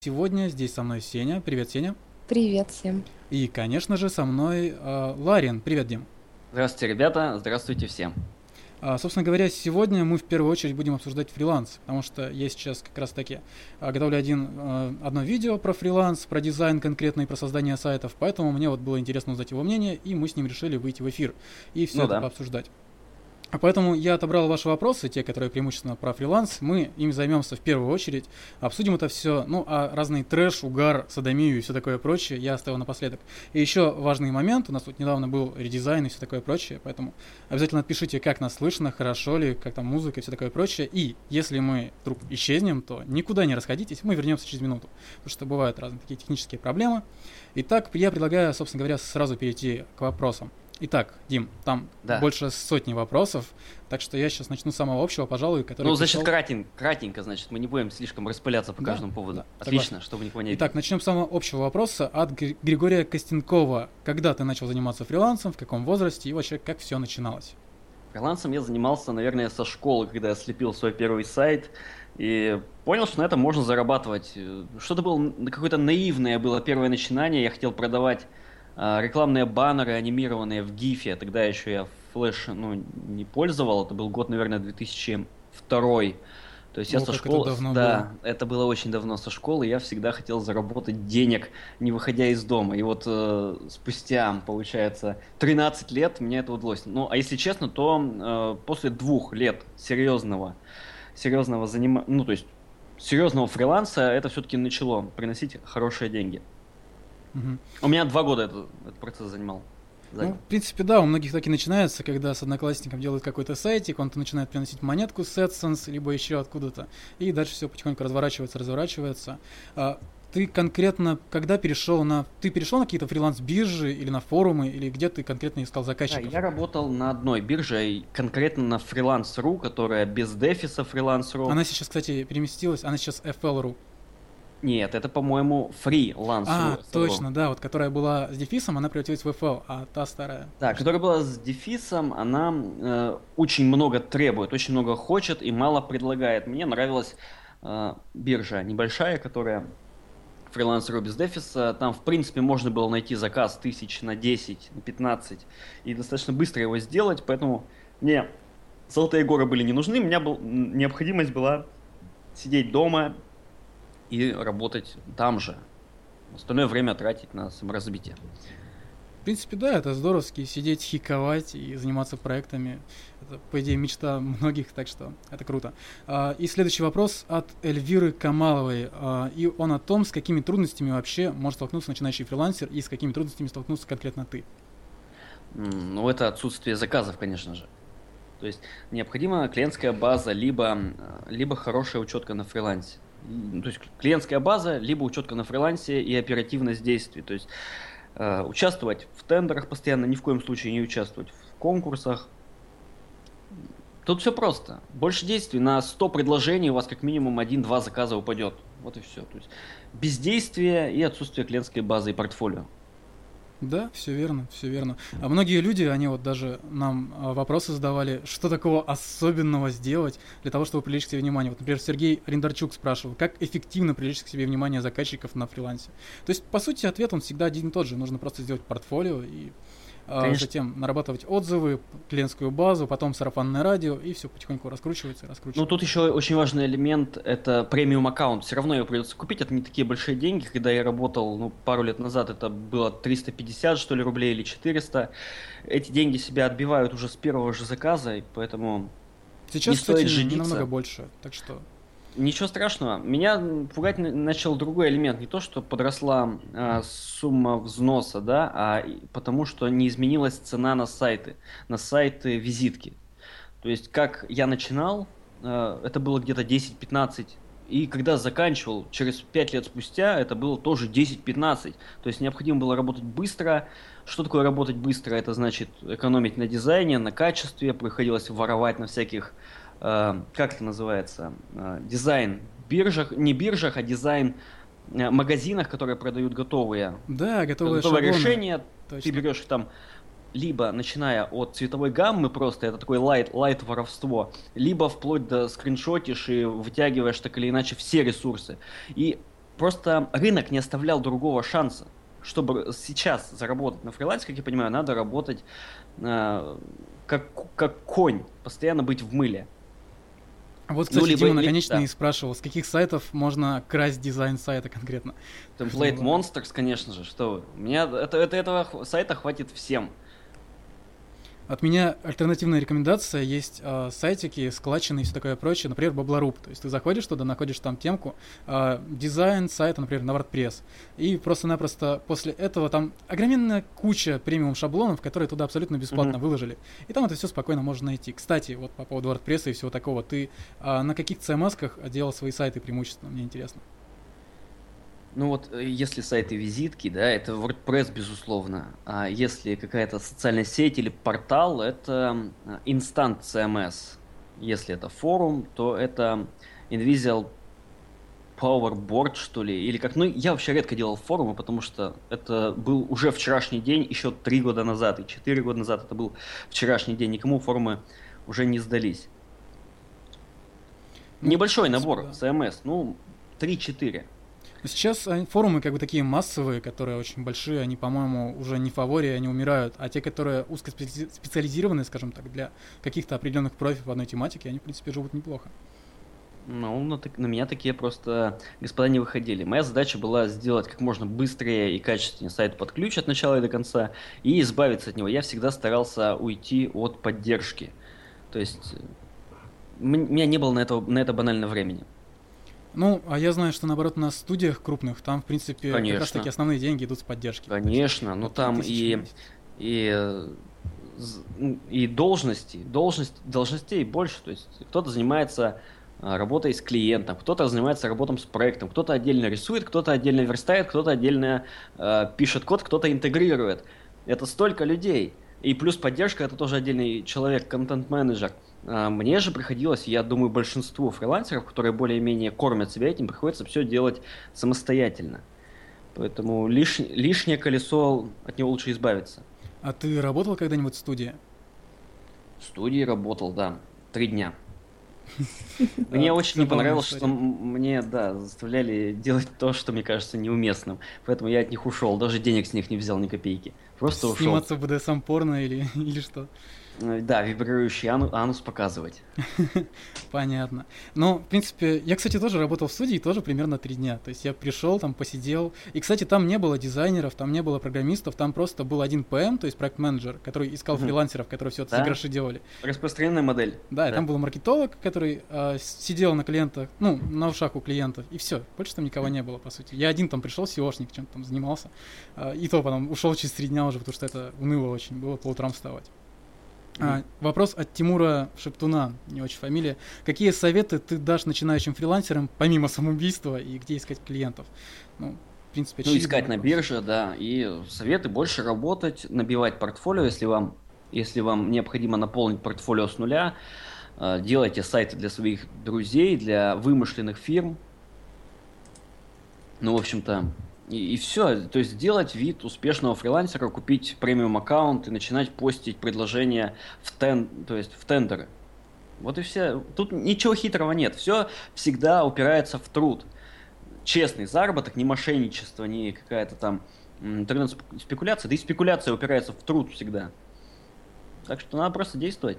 Сегодня здесь со мной Сеня. Привет, Сеня. Привет всем. И, конечно же, со мной Ларин. Привет, Дим. Здравствуйте, ребята, здравствуйте всем. Собственно говоря, сегодня мы в первую очередь будем обсуждать фриланс, потому что я сейчас как раз таки готовлю одно видео про фриланс, про дизайн конкретно и про создание сайтов, поэтому мне вот было интересно узнать его мнение, и мы с ним решили выйти в эфир и все это пообсуждать. Поэтому я отобрал ваши вопросы, те, которые преимущественно про фриланс. Мы ими займемся в первую очередь. Обсудим это все. Ну, а разный трэш, угар, содомию и все такое прочее я оставил напоследок. И еще важный момент. У нас тут недавно был редизайн и все такое прочее. Поэтому обязательно отпишите, как нас слышно, хорошо ли, как там музыка и все такое прочее. И если мы вдруг исчезнем, то никуда не расходитесь. Мы вернемся через минуту. Потому что бывают разные такие технические проблемы. Итак, я предлагаю, собственно говоря, сразу перейти к вопросам. Итак, Дим, там больше сотни вопросов, так что я сейчас начну с самого общего, пожалуй, который... Ну, значит, кратенько, значит, мы не будем слишком распыляться по каждому поводу. Да, отлично, согласен. Чтобы никого не... Итак, начнем с самого общего вопроса от Григория Костенкова. Когда ты начал заниматься фрилансом, в каком возрасте и вообще как все начиналось? Фрилансом я занимался, наверное, со школы, когда я слепил свой первый сайт и понял, что на этом можно зарабатывать. Что-то было, какое-то наивное было первое начинание, я хотел продавать рекламные баннеры, анимированные в гифе. Тогда еще я флеш не пользовал. Это был год, наверное, 2002. То есть я со школы... Да, это было очень давно со школы. Я всегда хотел заработать денег, не выходя из дома. И вот спустя, получается, 13 лет мне это удалось. Ну, а если честно, то после 2 лет серьезного фриланса это все-таки начало приносить хорошие деньги. У меня 2 года этот процесс занимал. Ну, в принципе, да, у многих так и начинается, когда с одноклассником делают какой-то сайтик, он-то начинает приносить монетку с AdSense, либо еще откуда-то, и дальше все потихоньку разворачивается. Ты конкретно, когда перешел на какие-то фриланс-биржи или на форумы, или где ты конкретно искал заказчиков? Да, я работал на одной бирже, конкретно на Freelance.ru, которая без дефиса Freelance.ru. Она сейчас, кстати, переместилась, она сейчас FL.ru. Нет, это, по-моему, Freelance.ru. Точно, да, вот которая была с дефисом, она превратилась в FL, а та старая... Да, которая была с дефисом, она очень много требует, очень много хочет и мало предлагает. Мне нравилась биржа небольшая, которая Freelance.ru без дефиса. Там, в принципе, можно было найти заказ 1000 на 10, на 15 и достаточно быстро его сделать, поэтому мне золотые горы были не нужны, у меня необходимость была сидеть дома и работать там же. Остальное время тратить на саморазвитие. В принципе, да, это здоровски сидеть, хиковать и заниматься проектами. Это, по идее, мечта многих, так что это круто. И следующий вопрос от Эльвиры Камаловой. И он о том, с какими трудностями вообще может столкнуться начинающий фрилансер и с какими трудностями столкнулся конкретно ты. Ну, это отсутствие заказов, конечно же. То есть необходима клиентская база, либо хорошая учетка на фрилансе. То есть клиентская база, либо учетка на фрилансе и оперативность действий. То есть участвовать в тендерах постоянно, ни в коем случае не участвовать в конкурсах. Тут все просто. Больше действий. На 100 предложений у вас как минимум 1-2 заказа упадет. Вот и все. То есть бездействие и отсутствие клиентской базы и портфолио. Да, все верно, все верно. А многие люди, они вот даже нам вопросы задавали, что такого особенного сделать для того, чтобы привлечь к себе внимание. Вот, например, Сергей Арендарчук спрашивал, как эффективно привлечь к себе внимание заказчиков на фрилансе. То есть, по сути, ответ он всегда один и тот же. Нужно просто сделать портфолио и затем нарабатывать отзывы, клиентскую базу, потом сарафанное радио, и все потихоньку раскручивается. Ну, тут еще очень важный элемент – это премиум аккаунт. Все равно его придется купить, это не такие большие деньги. Когда я работал, пару лет назад, это было 350, что ли, рублей или 400. Эти деньги себя отбивают уже с первого же заказа, и поэтому сейчас, не стоит кстати, жидиться. Намного больше, так что... Ничего страшного. Меня пугать начал другой элемент. Не то, что подросла сумма взноса, да, а потому что не изменилась цена на сайты визитки. То есть, как я начинал, это было где-то 10-15, и когда заканчивал, через 5 лет спустя, это было тоже 10-15. То есть, необходимо было работать быстро. Что такое работать быстро? Это значит экономить на дизайне, на качестве, приходилось воровать на всяких... как это называется, дизайн биржах, не биржах, а дизайн магазинах, которые продают готовые готовые решения. Точно. Ты берешь их там либо начиная от цветовой гаммы просто, это такое лайт воровство, либо вплоть до скриншотишь и вытягиваешь так или иначе все ресурсы. И просто рынок не оставлял другого шанса. Чтобы сейчас заработать на фрилансе, как я понимаю, надо работать как, как конь, постоянно быть в мыле. Вот, кстати, либо, Дима наконечно да. и спрашивал, с каких сайтов можно красть дизайн сайта конкретно. Template Monsters, конечно же, что вы. У меня этого сайта хватит всем. От меня альтернативная рекомендация. Есть сайтики, складчины и все такое прочее, например, Баблоруб. То есть ты заходишь туда, находишь там темку, дизайн сайта, например, на WordPress. И просто-напросто после этого там огроменная куча премиум шаблонов, которые туда абсолютно бесплатно выложили. И там это все спокойно можно найти. Кстати, вот по поводу WordPress и всего такого, ты на каких CMS-ках делал свои сайты преимущественно, мне интересно. Ну вот, если сайты визитки, да, это WordPress, безусловно. А если какая-то социальная сеть или портал, это Instant CMS. Если это форум, то это Invisual Powerboard, что ли, или как. Ну, я вообще редко делал форумы, потому что это был уже вчерашний день, еще 3 года назад и 4 года назад это был вчерашний день. Никому форумы уже не сдались. Небольшой набор CMS, ну, 3-4. Сейчас форумы как бы такие массовые, которые очень большие, они, по-моему, уже не в фаворе, они умирают. А те, которые узкоспециализированные, скажем так, для каких-то определенных профилей в одной тематике, они, в принципе, живут неплохо. Ну, на меня такие просто господа не выходили. Моя задача была сделать как можно быстрее и качественнее сайт под ключ от начала и до конца и избавиться от него. Я всегда старался уйти от поддержки. То есть у меня не было на это банально времени. Ну, а я знаю, что наоборот на студиях крупных там, в принципе, Конечно. как раз таки основные деньги идут с поддержки. Конечно, но там и должностей больше. То есть кто-то занимается работой с клиентом, кто-то занимается работой с проектом, кто-то отдельно рисует, кто-то отдельно верстает, кто-то отдельно пишет код, кто-то интегрирует. Это столько людей. И плюс поддержка — это тоже отдельный человек, контент-менеджер. Мне же приходилось, я думаю, большинству фрилансеров, которые более-менее кормят себя этим, приходится все делать самостоятельно. Поэтому лишнее колесо, от него лучше избавиться. А ты работал когда-нибудь в студии? В студии работал, да, 3 дня. Мне очень не понравилось, что мне, заставляли делать то, что мне кажется неуместным. Поэтому я от них ушел, даже денег с них не взял ни копейки. Просто ушел. Сниматься в БДСМ порно или что? Да, вибрирующий анус показывать. Понятно. Ну, в принципе, я, кстати, тоже работал в студии, тоже примерно 3 дня. То есть я пришел, там посидел. И, кстати, там не было дизайнеров, там не было программистов, там просто был один ПМ, то есть проект-менеджер, который искал фрилансеров, которые все это за гроши делали. Распространенная модель. Да, и там был маркетолог, который сидел на клиентах, ну, на ушах у клиентов, и все. Больше там никого не было, по сути. Я один там пришел, SEOшник, чем-то там занимался. И то потом ушел через 3 дня уже, потому что это уныло очень было по утрам вставать. Вопрос от Тимура Шептуна, не очень фамилия. Какие советы ты дашь начинающим фрилансерам, помимо самоубийства, и где искать клиентов? Ну, в принципе, искать на бирже, да, и советы больше работать, набивать портфолио, если вам необходимо наполнить портфолио с нуля, делайте сайты для своих друзей, для вымышленных фирм. Ну, в общем-то, и все. То есть сделать вид успешного фрилансера, купить премиум аккаунт и начинать постить предложения в тендеры. Вот и все. Тут ничего хитрого нет. Все всегда упирается в труд. Честный заработок, не мошенничество, не какая-то там интернет-спекуляция. Да и спекуляция упирается в труд всегда. Так что надо просто действовать.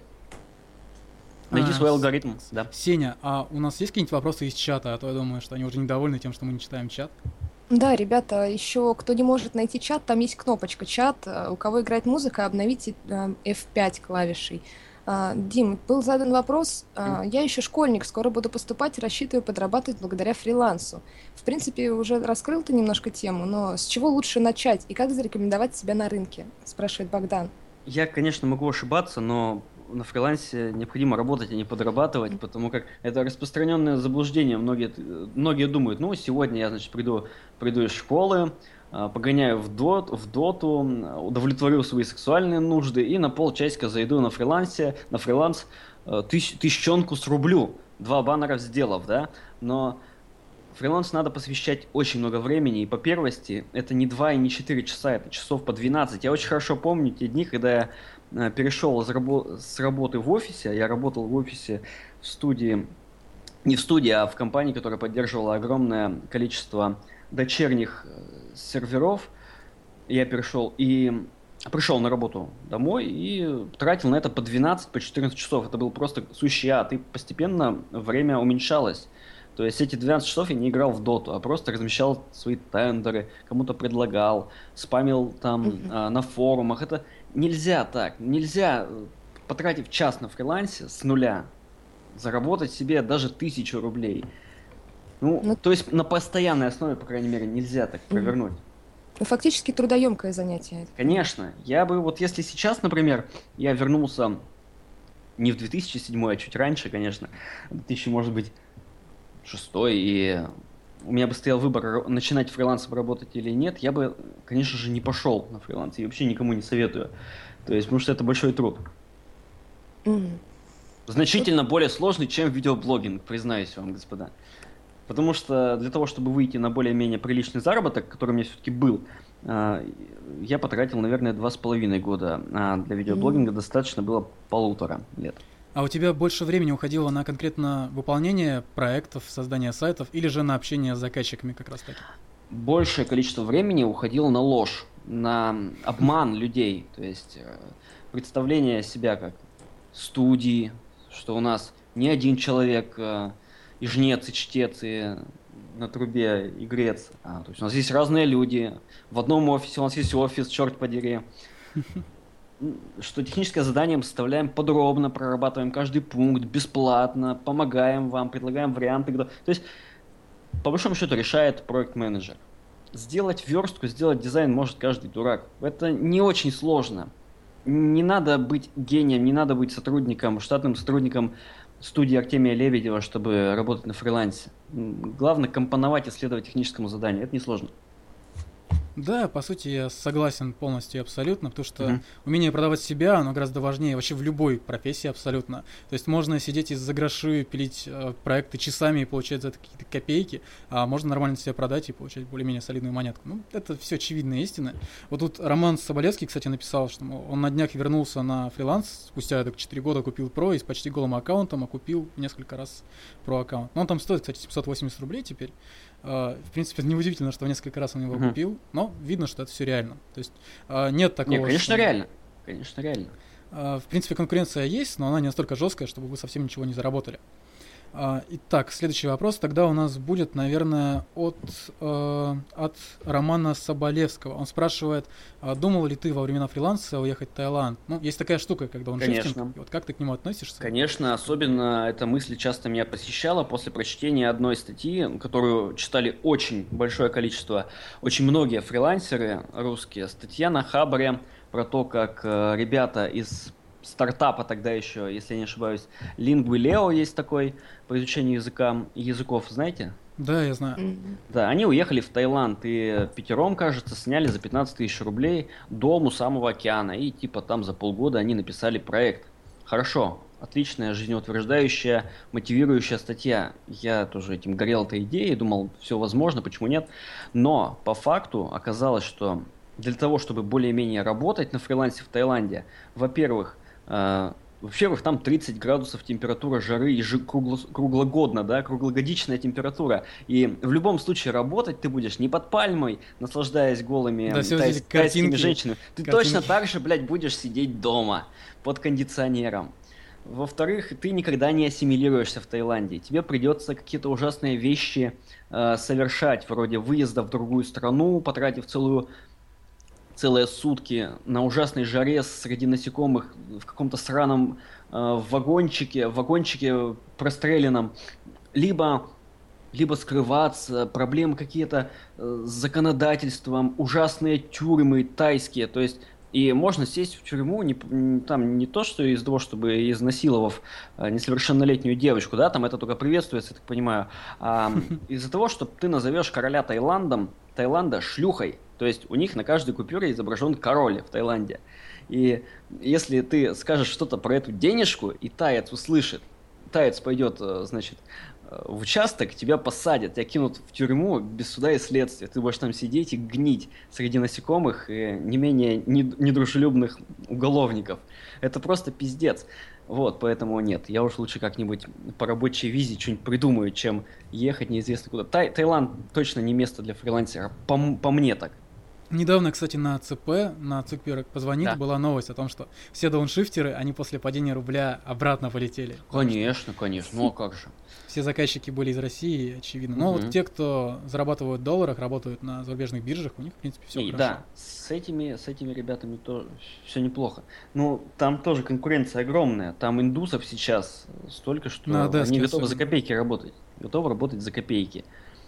Найти свой алгоритм. Да. Сеня, а у нас есть какие-нибудь вопросы из чата? А то я думаю, что они уже недовольны тем, что мы не читаем чат. Да, ребята, еще кто не может найти чат, там есть кнопочка чат. У кого играет музыка, обновите F5 клавишей. Дим, был задан вопрос. Я еще школьник, скоро буду поступать, рассчитываю подрабатывать благодаря фрилансу. В принципе, уже раскрыл ты немножко тему, но с чего лучше начать и как зарекомендовать себя на рынке? Спрашивает Богдан. Я, конечно, могу ошибаться, но на фрилансе необходимо работать, а не подрабатывать, потому как это распространенное заблуждение. Многие думают, ну, сегодня я, значит, приду из школы, погоняю в доту, удовлетворю свои сексуальные нужды и на полчасика зайду на фриланс, тысячонку срублю, 2 баннера сделав, да, но фрилансу надо посвящать очень много времени, и по первости это не 2 и не 4 часа, это часов по 12. Я очень хорошо помню те дни, когда я перешел с работы в офисе, я работал в офисе в студии, не в студии, а в компании, которая поддерживала огромное количество дочерних серверов я пришел на работу домой и тратил на это по 12, по 14 часов. Это был просто сущий ад. И постепенно время уменьшалось. То есть эти 12 часов я не играл в доту, а просто размещал свои тендеры, кому-то предлагал, спамил там на форумах. Это нельзя так. Нельзя, потратив час на фрилансе с нуля, заработать себе даже 1000 рублей. Ну, то есть на постоянной основе, по крайней мере, нельзя так провернуть. Ну, фактически трудоемкое занятие. Конечно. Я бы, вот если сейчас, например, я вернулся не в 2007, а чуть раньше, конечно, 2000, может быть, 2006, и у меня бы стоял выбор, начинать фрилансом работать или нет, я бы, конечно же, не пошел на фриланс. И вообще никому не советую. То есть, потому что это большой труд. Значительно более сложный, чем видеоблогинг, признаюсь вам, господа. Потому что для того, чтобы выйти на более-менее приличный заработок, который у меня все-таки был, я потратил, наверное, 2,5 года. А для видеоблогинга достаточно было 1,5 лет. А у тебя больше времени уходило на конкретно выполнение проектов, создание сайтов или же на общение с заказчиками как раз таки? Большее количество времени уходило на ложь, на обман людей. То есть представление себя как студии, что у нас не один человек и жнец, и чтец, и на трубе и грец. То есть у нас есть разные люди. В одном офисе у нас есть офис, черт подери. Что техническое задание мы составляем подробно, прорабатываем каждый пункт, бесплатно, помогаем вам, предлагаем варианты. То есть, по большому счету, решает проект-менеджер. Сделать верстку, сделать дизайн может каждый дурак. Это не очень сложно. Не надо быть гением, не надо быть сотрудником, штатным сотрудником студии Артемия Лебедева, чтобы работать на фрилансе. Главное компоновать и следовать техническому заданию. Это несложно. Да, по сути, я согласен полностью и абсолютно, потому что умение продавать себя, оно гораздо важнее вообще в любой профессии абсолютно. То есть можно сидеть и за гроши пилить проекты часами и получать за это какие-то копейки, а можно нормально себя продать и получать более-менее солидную монетку. Ну, это все очевидные истины. Вот тут Роман Соболевский, кстати, написал, что он на днях вернулся на фриланс, спустя 4 года купил Pro и с почти голым аккаунтом, а купил несколько раз Pro аккаунт. Но он там стоит, кстати, 780 рублей теперь. В принципе, неудивительно, что в несколько раз он его купил, но видно, что это все реально. То есть нет такого... Нет, конечно, реально. Конечно, реально. В принципе, конкуренция есть, но она не настолько жесткая, чтобы вы совсем ничего не заработали. Итак, следующий вопрос тогда у нас будет, наверное, от Романа Соболевского. Он спрашивает, думал ли ты во времена фриланса уехать в Таиланд? Ну, есть такая штука, когда он шифтинг. Вот как ты к нему относишься? Конечно, особенно эта мысль часто меня посещала после прочтения одной статьи, которую читали очень большое количество, очень многие фрилансеры русские. Статья на Хабре про то, как ребята из стартапа тогда еще, если я не ошибаюсь, Linguileo есть такой по изучению языков, знаете? Да, я знаю. Да, они уехали в Таиланд и пятером, кажется, сняли за 15 тысяч рублей дом у самого океана. И типа там за полгода они написали проект. Хорошо, отличная, жизнеутверждающая, мотивирующая статья. Я тоже этим горел этой идеей, думал, все возможно, почему нет. Но по факту оказалось, что для того, чтобы более-менее работать на фрилансе в Таиланде, во-первых, там 30 градусов температура жары круглогодно, да, круглогодичная температура. И в любом случае работать ты будешь не под пальмой, наслаждаясь голыми тайскими женщинами. Ты точно так же, блядь, будешь сидеть дома под кондиционером. Во-вторых, ты никогда не ассимилируешься в Таиланде. Тебе придется какие-то ужасные вещи совершать, вроде выезда в другую страну, потратив целые сутки на ужасной жаре среди насекомых в каком-то сраном вагончике простреленном, либо скрываться, проблемы какие-то с законодательством, ужасные тюрьмы тайские, то есть и можно сесть в тюрьму там не то, что из-за того, чтобы изнасиловав несовершеннолетнюю девочку, да, там это только приветствуется, я так понимаю, а из-за того, что ты назовешь короля Таиланда шлюхой. То есть у них на каждой купюре изображен король в Таиланде. И если ты скажешь что-то про эту денежку, и таец услышит, таец пойдет, значит, в участок, тебя посадят, тебя кинут в тюрьму без суда и следствия. Ты будешь там сидеть и гнить среди насекомых и не менее недружелюбных уголовников. Это просто пиздец. Вот, поэтому нет, я уж лучше как-нибудь по рабочей визе что-нибудь придумаю, чем ехать неизвестно куда. Таиланд точно не место для фрилансера, по мне так. Недавно, кстати, на ЦП, на Цукерберг позвонит, Да. была новость о том, что все дауншифтеры, они после падения рубля обратно полетели. Конечно, конечно, ну а как же. Все заказчики были из России, очевидно. Но вот те, кто зарабатывают в долларах, работают на зарубежных биржах, у них, в принципе, все хорошо. Да, с этими ребятами то все неплохо. Ну, там тоже конкуренция огромная. Там индусов сейчас столько, что На Одеске они готовы за особенно. копейки работать. Готовы работать за копейки.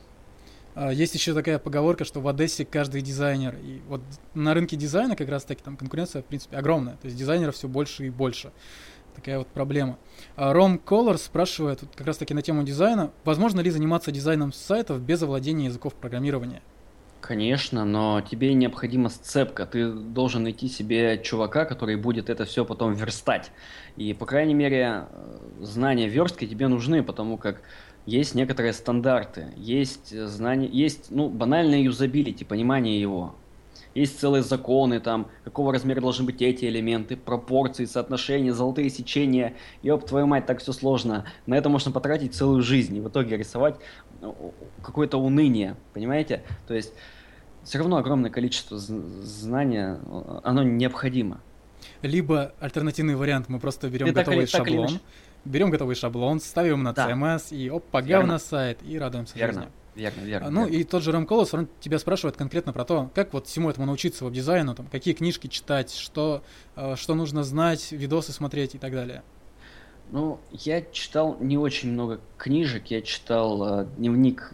Есть еще такая поговорка, что в Одессе каждый дизайнер. И вот на рынке дизайна как раз таки там конкуренция, в принципе, огромная. То есть дизайнеров все больше и больше. Такая вот проблема. Ром Колор спрашивает вот как раз таки на тему дизайна. Возможно ли заниматься дизайном сайтов без овладения языков программирования? Конечно, но тебе необходима сцепка. Ты должен найти себе чувака, который будет это все потом верстать. И, по крайней мере, знания верстки тебе нужны, потому как есть некоторые стандарты, есть знания, есть, ну, банальное юзабилити, понимание его. Есть целые законы, там, какого размера должны быть эти элементы, пропорции, соотношения, золотые сечения. Ёб твою мать, так все сложно. На это можно потратить целую жизнь и в итоге рисовать какое-то уныние, понимаете? То есть все равно огромное количество знания, оно необходимо. Либо альтернативный вариант, мы просто берем Ты готовый так или шаблон, иначе. берем готовый шаблон, ставим на Да. CMS и оп, погнал Верно. на сайт и радуемся Верно, жизни. верно. Ну и тот же Рэм Колос, он тебя спрашивает конкретно про то, как вот всему этому научиться веб-дизайну, там, какие книжки читать, что нужно знать, видосы смотреть и так далее. Ну, я читал не очень много книжек. Я читал дневник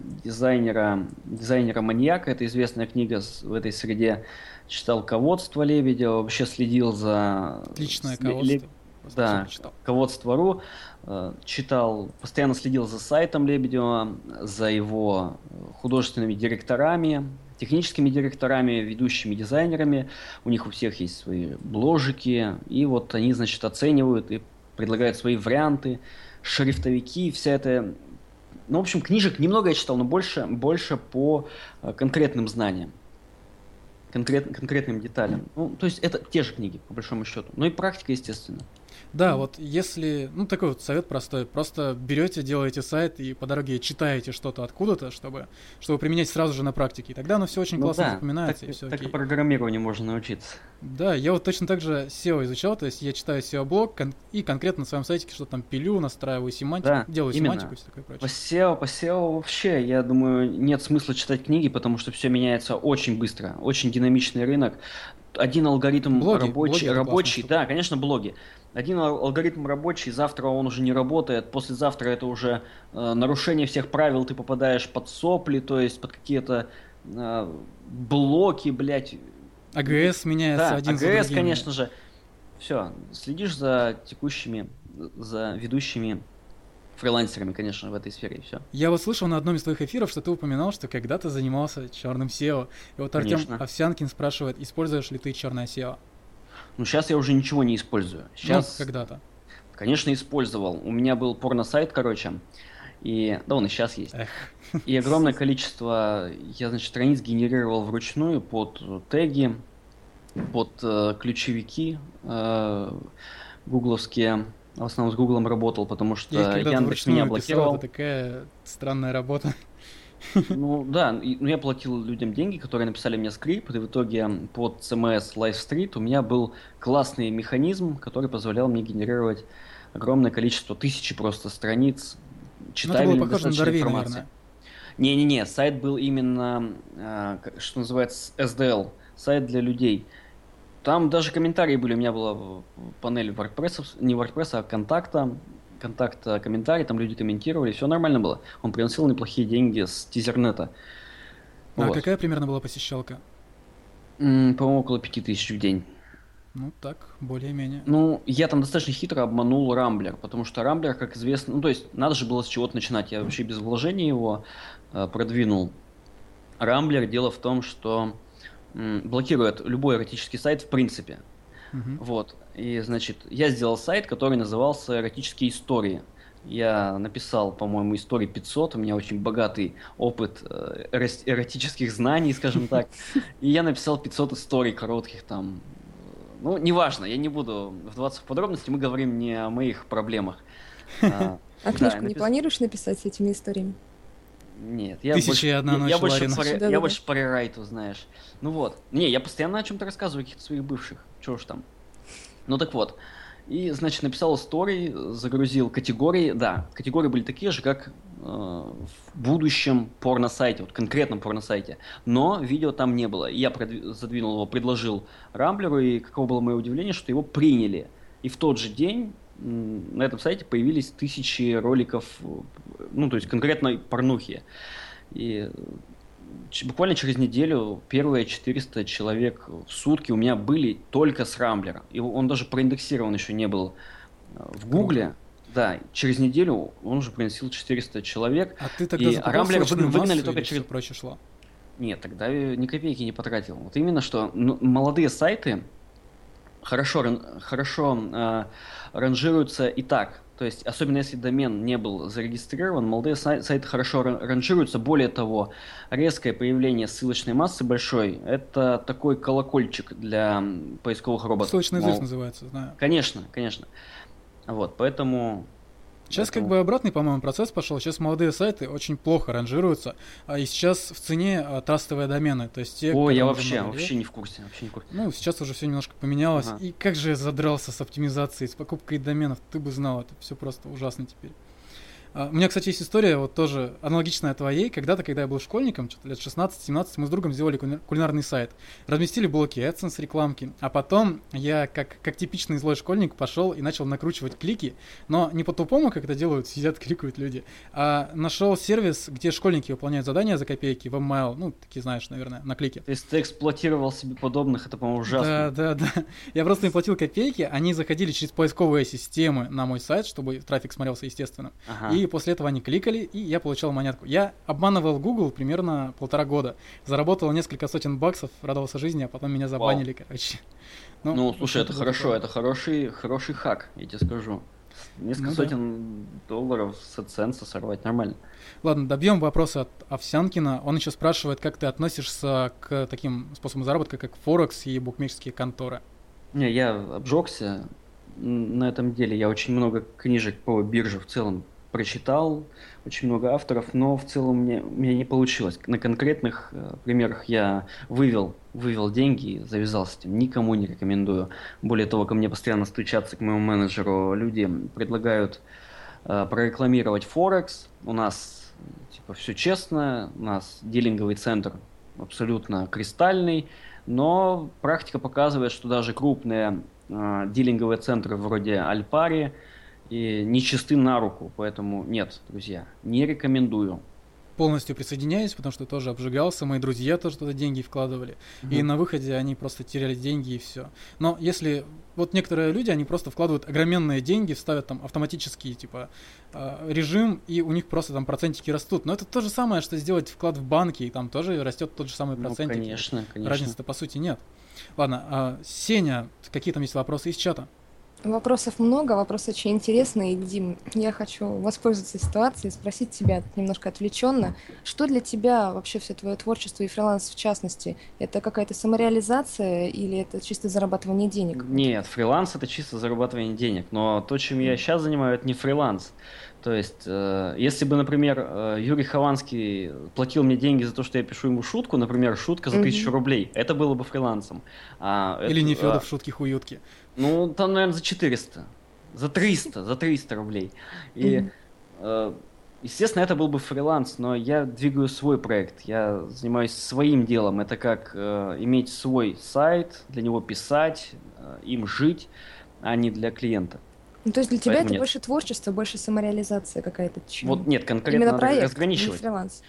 дизайнера-маньяка. Это известная книга в этой среде. Читал «Ководство» Лебедева. Вообще следил за... Отличное сли- ководство. Да, «Ководство.ру». Читал, постоянно следил за сайтом Лебедева, за его художественными директорами, техническими директорами, ведущими дизайнерами. У них у всех есть свои бложики. И вот они, значит, оценивают и предлагают свои варианты, шрифтовики, вся это... Ну, в общем, книжек немного я читал, но больше по конкретным знаниям, конкретным деталям. Ну, то есть это те же книги, по большому счету. Ну и практика, естественно. Да, вот если, ну такой вот совет простой, просто берете, делаете сайт и по дороге читаете что-то откуда-то, чтобы применять сразу же на практике, и тогда оно все очень Ну классно да, запоминается, и все так и окей. программированию можно научиться. Да, я вот точно так же SEO изучал, то есть я читаю SEO-блог и конкретно на своем сайте что-то там пилю, настраиваю семантику, Да, делаю именно. семантику и все такое По прочее. SEO вообще, я думаю, нет смысла читать книги, потому что все меняется очень быстро, очень динамичный рынок. Один алгоритм Блоги рабочий, это классная штука. да, конечно, блоги. Один алгоритм рабочий, завтра он уже не работает, послезавтра это уже нарушение всех правил, ты попадаешь под сопли, то есть под какие-то блоки, блядь. АГС меняется Да, один за АГС, другим. конечно же. Все, следишь за за ведущими фрилансерами, конечно, в этой сфере, и все. Я вот слышал на одном из твоих эфиров, что ты упоминал, что когда-то занимался черным SEO. И вот Артем Конечно. Овсянкин спрашивает, используешь ли ты черное SEO? Ну, сейчас я уже ничего не использую. Сейчас, Ну, когда-то. конечно, использовал. У меня был порно-сайт, короче, да, он и сейчас есть. Эх. И огромное количество, я, значит, страниц генерировал вручную под теги, под ключевики гугловские. В основном с Гуглом работал, потому что Я когда-то Яндекс меня вручную писал, блокировал. это такая странная работа. Ну да, ну, я платил людям деньги, которые написали мне скрипт, и в итоге под CMS Live Street у меня был классный механизм, который позволял мне генерировать огромное количество, тысячи просто страниц, Ну, это читабельной было похоже на достаточно Дорвей, информации. наверное. Не-не-не, сайт был именно, что называется, SDL, сайт для людей. Там даже комментарии были, у меня была панель WordPress, не WordPress, а контакта комментарий, там люди комментировали, все нормально было. Он приносил неплохие деньги с тизернета. А Вот. какая примерно была посещалка? По-моему, около 5000 в день. Ну, так, более-менее. Ну, я там достаточно хитро обманул Рамблер, потому что Рамблер, как известно, ну, то есть, надо же было с чего-то начинать. Я вообще без вложений его продвинул. Рамблер, дело в том, что блокирует любой эротический сайт в принципе. Мгм. Вот. И, значит, я сделал сайт, который назывался «Эротические истории». Я написал, по-моему, истории 500, у меня очень богатый опыт эротических знаний, скажем так. И я написал 500 историй коротких, там, Ну, неважно, я не буду вдаваться в подробности, мы говорим не о моих проблемах. А книжку не планируешь написать с этими историями? Нет, я больше по рерайту, знаешь. Ну вот. Не, я постоянно о чем-то рассказываю, каких-то своих бывших. Чего ж там. Ну так вот. И, значит, написал истории, загрузил категории. Да, категории были такие же, как в будущем порно-сайте, вот конкретном порно-сайте. Но видео там не было. И я задвинул его, предложил Рамблеру, и каково было мое удивление, что его приняли. И в тот же день на этом сайте появились тысячи роликов, ну, то есть конкретной порнухи. И буквально через неделю первые 400 человек в сутки у меня были только с Рамблера. И он даже проиндексирован еще не был в Гугле. Да, через неделю он уже приносил 400 человек. А ты тогда Рамблер выгнали только через... Прочее шло? Нет, тогда ни копейки не потратил. Вот именно что молодые сайты хорошо ранжируются и так. То есть, особенно если домен не был зарегистрирован, молодые сайты хорошо ранжируются. Более того, резкое появление ссылочной массы большой – это такой колокольчик для поисковых роботов. Ссылочный взрыв называется, знаю. Конечно, конечно. Вот, поэтому... Сейчас как бы обратный, по-моему, процесс пошел. Сейчас молодые сайты очень плохо ранжируются, и сейчас в цене трастовые домены. То есть те, я вообще не в курсе. Ну, сейчас уже все немножко поменялось. Ага. И как же я задрался с оптимизацией, с покупкой доменов. Ты бы знал, это все просто ужасно теперь. У меня, кстати, есть история, вот тоже аналогичная твоей. Когда-то, когда я был школьником, что-то лет 16-17, мы с другом сделали кулинарный сайт. Разместили блоки AdSense рекламки, а потом я, как типичный злой школьник, пошел и начал накручивать клики, но не по-тупому, как это делают, сидят, кликают люди, а нашел сервис, где школьники выполняют задания за копейки, WebMail, ну, такие знаешь, наверное, на клике. То есть ты эксплуатировал себе подобных, это, по-моему, ужасно. Да. Я просто им платил копейки, они заходили через поисковые системы на мой сайт, чтобы трафик смотрелся естественно. Ага. И после этого они кликали, и я получал монетку. Я обманывал Google примерно 1,5 года. Заработал несколько сотен баксов, радовался жизни, а потом меня забанили, короче. Ну, слушай, это хорошо, это хороший хак, я тебе скажу. Несколько сотен долларов с AdSense сорвать нормально. Ладно, добьем вопроса от Овсянкина. Он еще спрашивает, как ты относишься к таким способам заработка, как Форекс и букмекерские конторы. Не, я обжегся на этом деле. Я очень много книжек по бирже в целом прочитал, очень много авторов, но в целом у меня не получилось. На конкретных примерах я вывел деньги и завязал с этим. Никому не рекомендую. Более того, ко мне постоянно стучатся, к моему менеджеру люди предлагают прорекламировать Форекс. У нас типа все честно, у нас дилинговый центр абсолютно кристальный, но практика показывает, что даже крупные дилинговые центры вроде Альпари и нечисты на руку, поэтому нет, друзья, не рекомендую. Полностью присоединяюсь, потому что тоже обжигался, мои друзья тоже туда деньги вкладывали, и на выходе они просто теряли деньги и все. Но если вот некоторые люди, они просто вкладывают огроменные деньги, ставят там автоматический типа режим, и у них просто там процентики растут. Но это то же самое, что сделать вклад в банке, и там тоже растет тот же самый процентик. Ну, конечно. Разницы-то по сути нет. Ладно, Сеня, какие там есть вопросы из чата? Вопросов много, вопросы очень интересные. Дим, я хочу воспользоваться ситуацией и спросить тебя немножко отвлеченно. Что для тебя вообще все твое творчество и фриланс в частности? Это какая-то самореализация или это чисто зарабатывание денег? Нет, фриланс это чисто зарабатывание денег. Но то, чем я сейчас занимаюсь, это не фриланс. То есть, если бы, например, Юрий Хованский платил мне деньги за то, что я пишу ему шутку, например, шутка за 1000 рублей, это было бы фрилансом. Или Нефёдов шутки-хуютки. Ну, там, наверное, за 400, за 300 рублей. И, естественно, это был бы фриланс, но я двигаю свой проект, я занимаюсь своим делом. Это как иметь свой сайт, для него писать, им жить, а не для клиента. Ну, то есть для тебя поэтому это больше творчество, больше самореализация какая-то? Вот нет, конкретно именно надо проект, разграничивать. Не фриланс.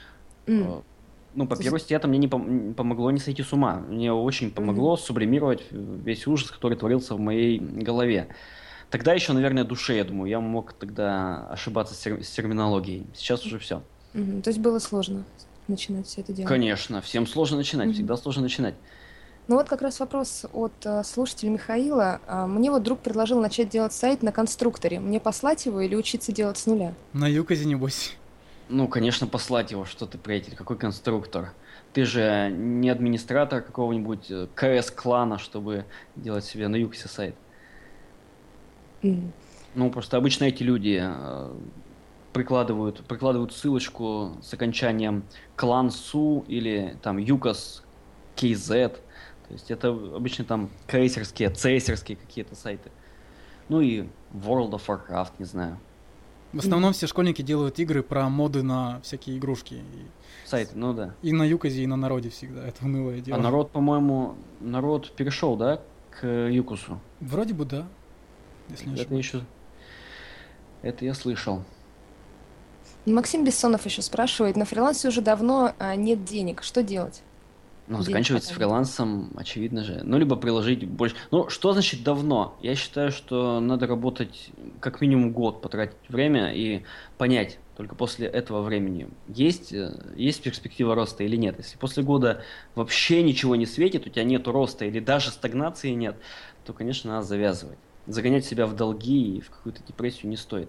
Ну, по первости, это мне не помогло не сойти с ума. Мне очень помогло сублимировать весь ужас, который творился в моей голове. Тогда еще, наверное, душе, я думаю, я мог тогда ошибаться с терминологией. Сейчас уже все. То есть было сложно начинать все это дело? Конечно, всем сложно начинать, всегда сложно начинать. Ну вот как раз вопрос от слушателя Михаила. Мне вот друг предложил начать делать сайт на конструкторе. Мне послать его или учиться делать с нуля? На Юкозе, небось. Ну, конечно, послать его. Что ты, приятель, какой конструктор? Ты же не администратор какого-нибудь КС-клана, чтобы делать себе на Юкосе сайт. М. Ну, просто обычно эти люди прикладывают ссылочку с окончанием клан Су или там Юкос KZ. То есть это обычно там цейсерские какие-то сайты. Ну и World of Warcraft, не знаю. В основном все школьники делают игры про моды на всякие игрушки. Сайты, ну да. И на Юкозе, и на народе всегда. Это унылое дело. А народ, по-моему, перешел, да, к Юкусу? Вроде бы да, если не ошибаюсь. Это я слышал. Максим Бессонов еще спрашивает, на фрилансе уже давно нет денег, что делать? Ну, Денег заканчивать с хватает. фрилансом, очевидно же. Ну, либо приложить больше. Ну, что значит давно? Я считаю, что надо работать как минимум год, потратить время и понять только после этого времени, есть перспектива роста или нет. Если после года вообще ничего не светит, у тебя нет роста или даже стагнации нет, то, конечно, надо завязывать. Загонять себя в долги и в какую-то депрессию не стоит.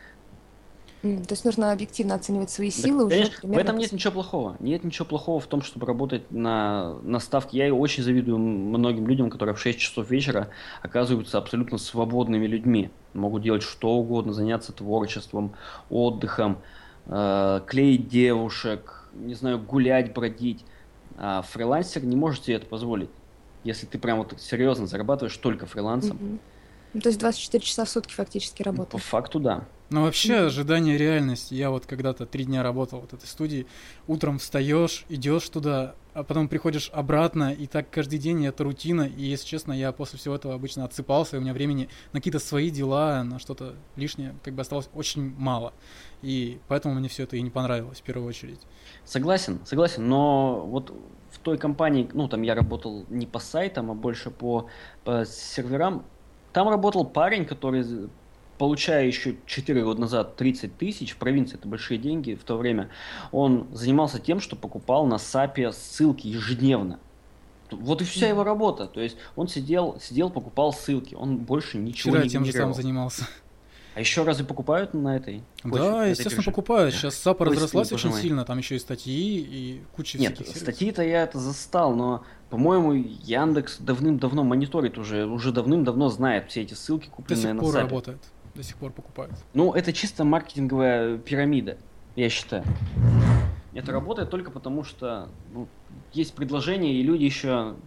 То есть нужно объективно оценивать свои Да, силы уже конечно, в примерно. этом нет ничего плохого. Нет ничего плохого в том, чтобы работать на ставке. Я очень завидую многим людям, которые в 6 часов вечера оказываются абсолютно свободными людьми. Могут делать что угодно, заняться творчеством, отдыхом, клеить девушек, не знаю, гулять, бродить. А фрилансер не может себе это позволить. Если ты прям вот серьезно зарабатываешь только фрилансом, Мгм. Ну, то есть 24 часа в сутки фактически по работаешь. факту да. Но вообще ожидание реальности. Я вот когда-то 3 дня работал в этой студии. Утром встаешь, идешь туда, а потом приходишь обратно, и так каждый день, и это рутина. И, если честно, я после всего этого обычно отсыпался, и у меня времени на какие-то свои дела, на что-то лишнее, как бы осталось очень мало. И поэтому мне все это и не понравилось в первую очередь. Согласен, но вот в той компании, ну там я работал не по сайтам, а больше по серверам, там работал парень, который, получая еще 4 года назад 30 тысяч, в провинции это большие деньги в то время, он занимался тем, что покупал на САПе ссылки ежедневно. Вот и вся его работа. То есть он сидел, покупал ссылки, он больше ничего Вчера не тем же самым генерировал. занимался. А еще разве покупают на этой почве, на Да, этой естественно, бирже? покупают. Сейчас САПа Господи, разрослась боже очень мой. сильно, там еще и статьи, и куча Нет, всяких сервисов. статьи-то я это застал, но, по-моему, Яндекс давным-давно мониторит уже давным-давно знает все эти ссылки, До купленные сих на пор сапе. работает, до сих пор покупают. Ну, это чисто маркетинговая пирамида, я считаю. Это работает только потому, что есть предложение, и люди еще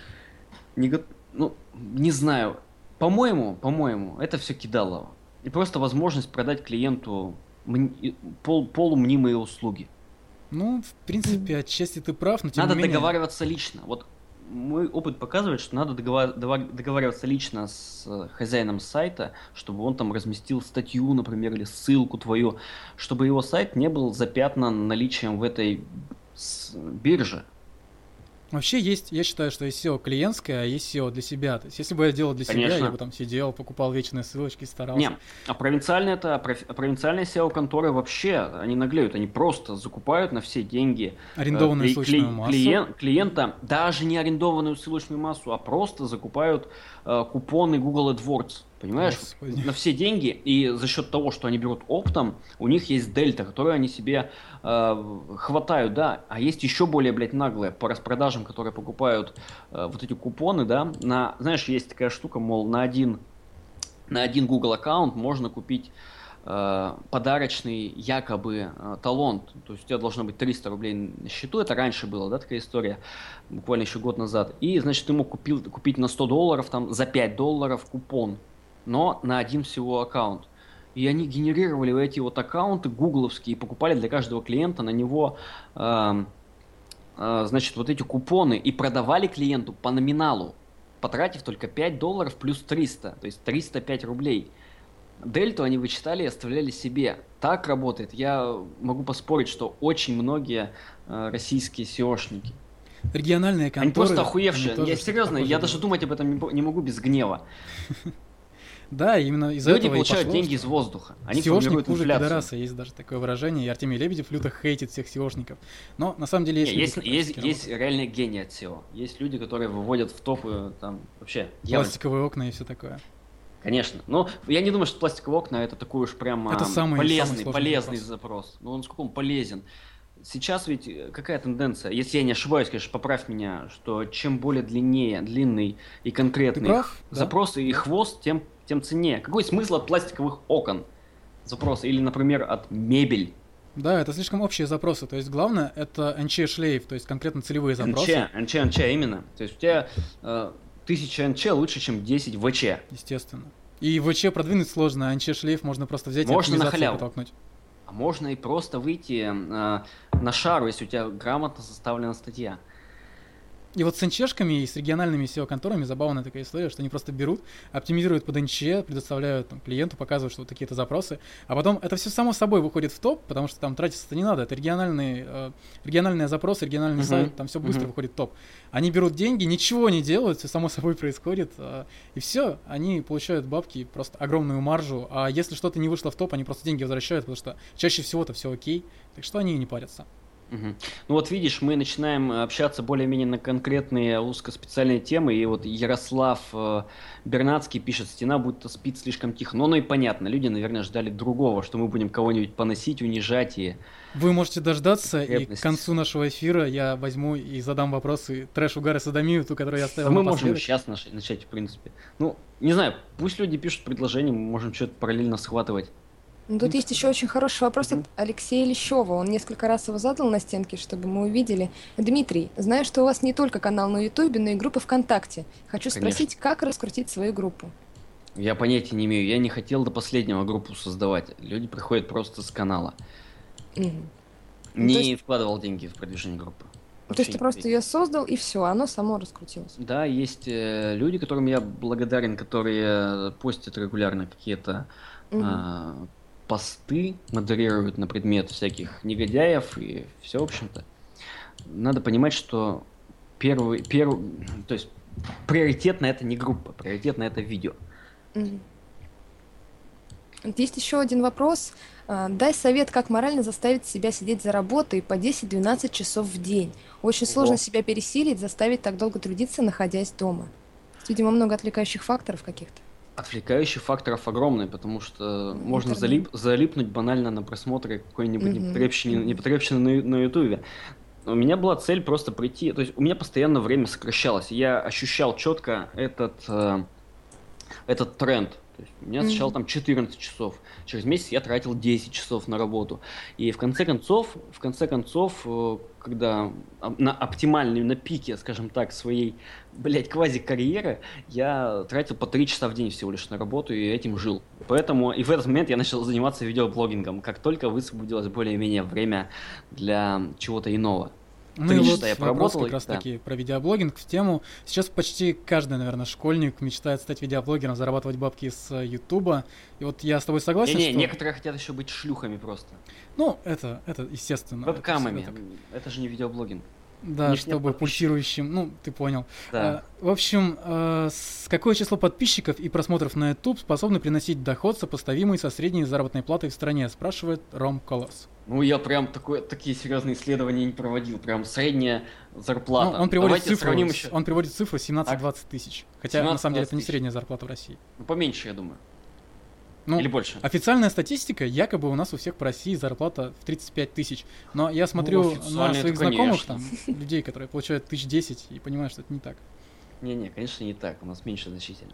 не знаю. По-моему, это все кидалово. И просто возможность продать клиенту полумнимые услуги. Ну, в принципе, отчасти ты прав, но тем Надо не менее... договариваться лично. Вот мой опыт показывает, что надо договариваться лично с хозяином сайта, чтобы он там разместил статью, например, или ссылку твою, чтобы его сайт не был запятнан наличием в этой бирже. Вообще есть, я считаю, что есть SEO клиентское, а есть SEO для себя. То есть, если бы я делал для себя, Конечно. я бы там сидел, покупал вечные ссылочки, старался. Не, а провинциальные SEO-конторы вообще, они наглеют, они просто закупают на все деньги Арендованную ссылочную массу. клиента, даже не арендованную ссылочную массу, а просто закупают купоны Google AdWords. Понимаешь? Господи. На все деньги, и за счет того, что они берут оптом, у них есть дельта, которую они себе хватают, да. А есть еще более, наглые по распродажам, которые покупают вот эти купоны, да. Знаешь, есть такая штука, мол, на один Google аккаунт можно купить подарочный якобы талон. То есть у тебя должно быть 300 рублей на счету. Это раньше было, да, такая история, буквально еще год назад. И, значит, ты мог купить на $100, там, за $5 купон, но на один всего аккаунт. И они генерировали эти вот аккаунты гугловские и покупали для каждого клиента на него, значит, вот эти купоны и продавали клиенту по номиналу, потратив только $5 плюс 300, то есть 305 рублей. Дельту они вычитали и оставляли себе. Так работает. Я могу поспорить, что очень многие российские SEOшники. Региональные конторы... Они просто охуевшие. Они Я серьезно, я даже думать об этом не могу без гнева. Да, именно из-за Люди этого получают и пошло, деньги что из воздуха. Они SEOшник формируют хуже инфляцию. пидораса, есть даже такое выражение, и Артемий Лебедев люто хейтит всех SEOшников. Но на самом деле есть люди, есть реальные гении от SEO. Есть люди, которые выводят в топы там вообще дьявольские. пластиковые окна и все такое. Конечно. Но я не думаю, что пластиковые окна это такой уж прям Это самый полезный сложный запрос. Ну, насколько он полезен. сейчас ведь какая тенденция? Если я не ошибаюсь, конечно, поправь меня, что чем более длинный и Ты конкретный прав, да? запрос и хвост, тем ценнее. Какой смысл от пластиковых окон запроса? Или, например, от мебель? Да, это слишком общие запросы. То есть главное это NC шлейф, то есть конкретно целевые запросы. НЧ, именно. То есть у тебя 1000 НЧ лучше, чем 10 ВЧ. Естественно. И ВЧ продвинуть сложно, а NC шлейф можно просто взять Можно и на оптимизацией халяву. подтолкнуть. А можно и просто выйти на шару, если у тебя грамотно составлена статья. И вот с НЧшками и с региональными SEO-конторами забавная такая история, что они просто берут, оптимизируют под НЧ, предоставляют там, клиенту, показывают, что вот такие-то запросы, а потом это все само собой выходит в топ, потому что там тратиться-то не надо, это региональные запросы, региональный сайт, там все быстро выходит в топ. Они берут деньги, ничего не делают, все само собой происходит, и все, они получают бабки, просто огромную маржу, а если что-то не вышло в топ, они просто деньги возвращают, потому что чаще всего-то все окей, так что они и не парятся. Ну вот видишь, мы начинаем общаться более-менее на конкретные узкоспециальные темы, и вот Ярослав Бернацкий пишет: стена будто спит слишком тихо. Но оно и понятно, люди, наверное, ждали другого, что мы будем кого-нибудь поносить, унижать и... Вы можете дождаться, и Потребность. к концу нашего эфира я возьму и задам вопросы трэш, угар и садомию, ту, которую я оставил мы напоследок. можем сейчас начать, в принципе. Ну, не знаю, пусть люди пишут предложения, мы можем что-то параллельно схватывать. Ну, тут есть еще очень хороший вопрос от Алексея Лещева. Он несколько раз его задал на стенке, чтобы мы увидели. Дмитрий, знаю, что у вас не только канал на Ютубе, но и группа ВКонтакте. Хочу спросить, как раскрутить свою группу? Я понятия не имею, я не хотел до последнего группу создавать. Люди приходят просто с канала. Мгм. Не то есть- вкладывал деньги в продвижение группы. То Вообще есть ты не просто верю. ее создал, и все, оно само раскрутилось. Да, есть люди, которым я благодарен, которые постят регулярно какие-то посты, модерируют на предмет всяких негодяев и все, в общем-то. Надо понимать, что то есть приоритетно это не группа, приоритетно это видео. Мгм. Вот есть еще один вопрос. Дай совет, как морально заставить себя сидеть за работой по 10-12 часов в день. Очень сложно себя пересилить, заставить так долго трудиться, находясь дома. Видимо, много отвлекающих факторов каких-то. Отвлекающих факторов огромный, потому что можно Интернет. залипнуть банально на просмотре какой-нибудь Мгм. непотребщины на Ютубе. У меня была цель просто прийти, то есть у меня постоянно время сокращалось, и я ощущал четко этот тренд. То есть у меня сначала там 14 часов, через месяц я тратил 10 часов на работу. И в конце концов, когда на пике, скажем так, своей, квази-карьеры, я тратил по 3 часа в день всего лишь на работу и этим жил. Поэтому и в этот момент я начал заниматься видеоблогингом, как только высвободилось более-менее время для чего-то иного. Ну и 3 вот часа я вопрос поработал, как раз да. таки про видеоблогинг в тему. Сейчас почти каждый, наверное, школьник мечтает стать видеоблогером, зарабатывать бабки с Ютуба. И вот я с тобой согласен, Не-не, что... некоторые хотят еще быть шлюхами просто. Ну, это естественно. это Вебкамами. всегда так. Это же не видеоблогинг. Да, У них нет чтобы подписчиков. пульсирующим, ну, ты понял. Да. В общем, какое число подписчиков и просмотров на YouTube способны приносить доход, сопоставимый со средней заработной платой в стране, спрашивает Ром Колос. Ну, я прям такие серьезные исследования не проводил. Прям средняя зарплата. Ну, он приводит Давайте сравним еще. он приводит цифру 17-20 тысяч. Хотя, на самом деле, это не 17-20 средняя зарплата в России. Ну, поменьше, я думаю. Ну, Или больше. официальная статистика, якобы у нас у всех по России зарплата в 35 тысяч. Но я смотрю на официально своих это, знакомых, конечно. там, людей, которые получают 1010, и понимаю, что это не так. Не-не, конечно, не так. У нас меньше значительно.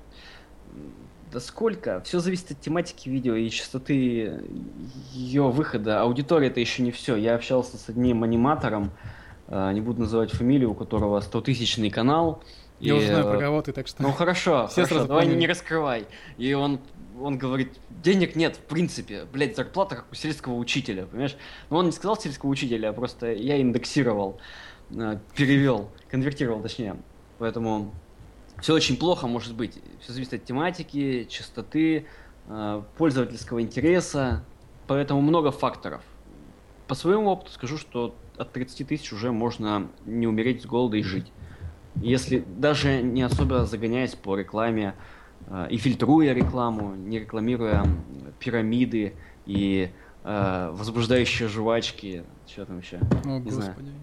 Да сколько? Все зависит от тематики видео и частоты ее выхода. Аудитория это еще не все. Я общался с одним аниматором, не буду называть фамилию, у которого 100-тысячный канал. Я уже знаю, про кого ты, так что... Ну хорошо, Все сразу давай поняли. не раскрывай. И он говорит, денег нет, в принципе. Блять, зарплата как у сельского учителя, понимаешь? Но он не сказал сельского учителя, а просто я индексировал, перевел, конвертировал точнее. Поэтому все очень плохо может быть. Все зависит от тематики, частоты, пользовательского интереса. Поэтому много факторов. По своему опыту скажу, что от 30 тысяч уже можно не умереть с голода и жить. Если даже не особо загоняясь по рекламе и фильтруя рекламу, не рекламируя пирамиды и возбуждающие жвачки, что там еще? О, не знаю. господи.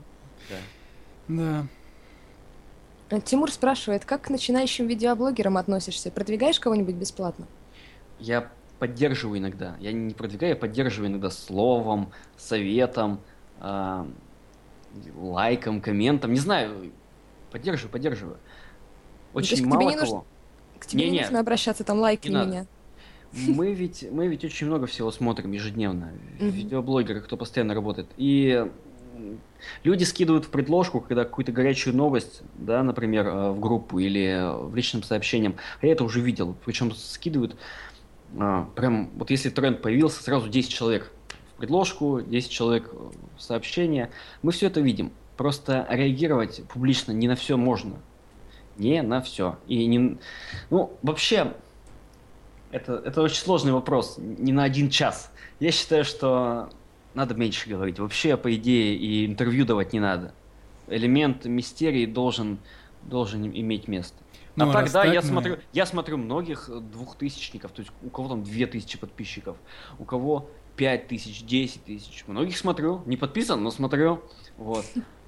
Да. Да. Тимур спрашивает, как к начинающим видеоблогерам относишься? Продвигаешь кого-нибудь бесплатно? Я поддерживаю иногда. Я не продвигаю, я поддерживаю иногда словом, советом, а, лайком, комментом, не знаю, поддерживаю. Ну, то есть Очень к тебе мало не нужно, кого. к тебе не Не-не, нужно обращаться, там не лайкни надо. меня. Мы ведь очень много всего смотрим ежедневно. Мгм. Видеоблогеры, кто постоянно работает. И люди скидывают в предложку, когда какую-то горячую новость, да, например, в группу или в личным сообщением. А я это уже видел. Причем скидывают прям, вот если тренд появился, сразу 10 человек в предложку, 10 человек в сообщение. Мы все это видим. Просто реагировать публично не на все можно. Не на все. И не... Ну, вообще, это очень сложный вопрос. Не на один час. Я считаю, что надо меньше говорить. Вообще, по идее, и интервью давать не надо. Элемент мистерии должен иметь место. А Ну, раз тогда так я мы... смотрю многих двухтысячников, то есть у кого там 2000 подписчиков, у кого 5000, 10 тысяч. Многих смотрю, не подписан, но смотрю. Вот.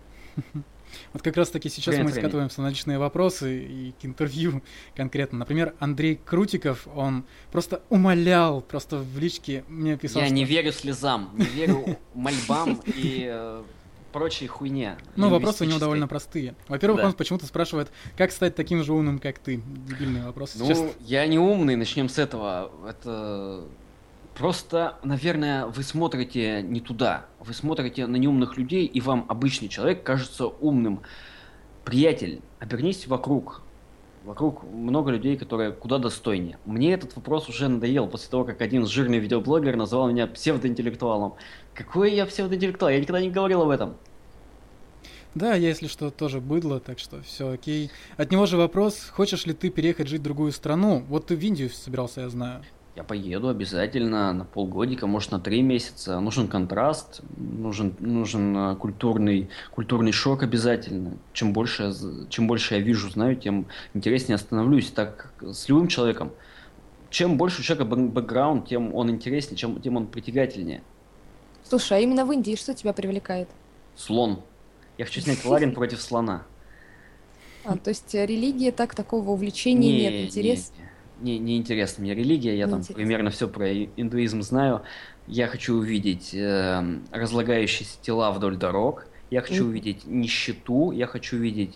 Вот как раз таки сейчас Время мы от времени. скатываемся на личные вопросы и к интервью конкретно. Например, Андрей Крутиков, он просто умолял, просто в личке мне писал, Я что... не верю слезам, не верю мольбам и прочей хуйне Ну, вопросы у него лингвистической. довольно простые. Во-первых, Да. он почему-то спрашивает, как стать таким же умным, как ты. Дебильный вопрос, честно. Ну, я не умный, начнем с этого. Это просто, наверное, вы смотрите не туда. Вы смотрите на неумных людей, и вам обычный человек кажется умным. Приятель, обернись вокруг. Вокруг много людей, которые куда достойнее. Мне этот вопрос уже надоел после того, как один жирный видеоблогер назвал меня псевдоинтеллектуалом. Какой я псевдоинтеллектуал? Я никогда не говорил об этом. Да, я, если что, тоже быдло, так что все окей. От него же вопрос, хочешь ли ты переехать жить в другую страну? Вот ты в Индию собирался, я знаю. Я поеду обязательно на полгодика, может на 3 месяца. Нужен контраст, нужен культурный шок обязательно. Чем больше я вижу, знаю, тем интереснее становлюсь. Так как с любым человеком. Чем больше у человека бэкграунд, тем он интереснее, тем он притягательнее. Слушай, а именно в Индии что тебя привлекает? Слон. Я хочу снять Ларин против слона. То есть религия, так такого увлечения нет, интерес? Не интересна мне религия, я Не там интересно. примерно все про индуизм знаю. Я хочу увидеть разлагающиеся тела вдоль дорог, я хочу увидеть нищету, я хочу увидеть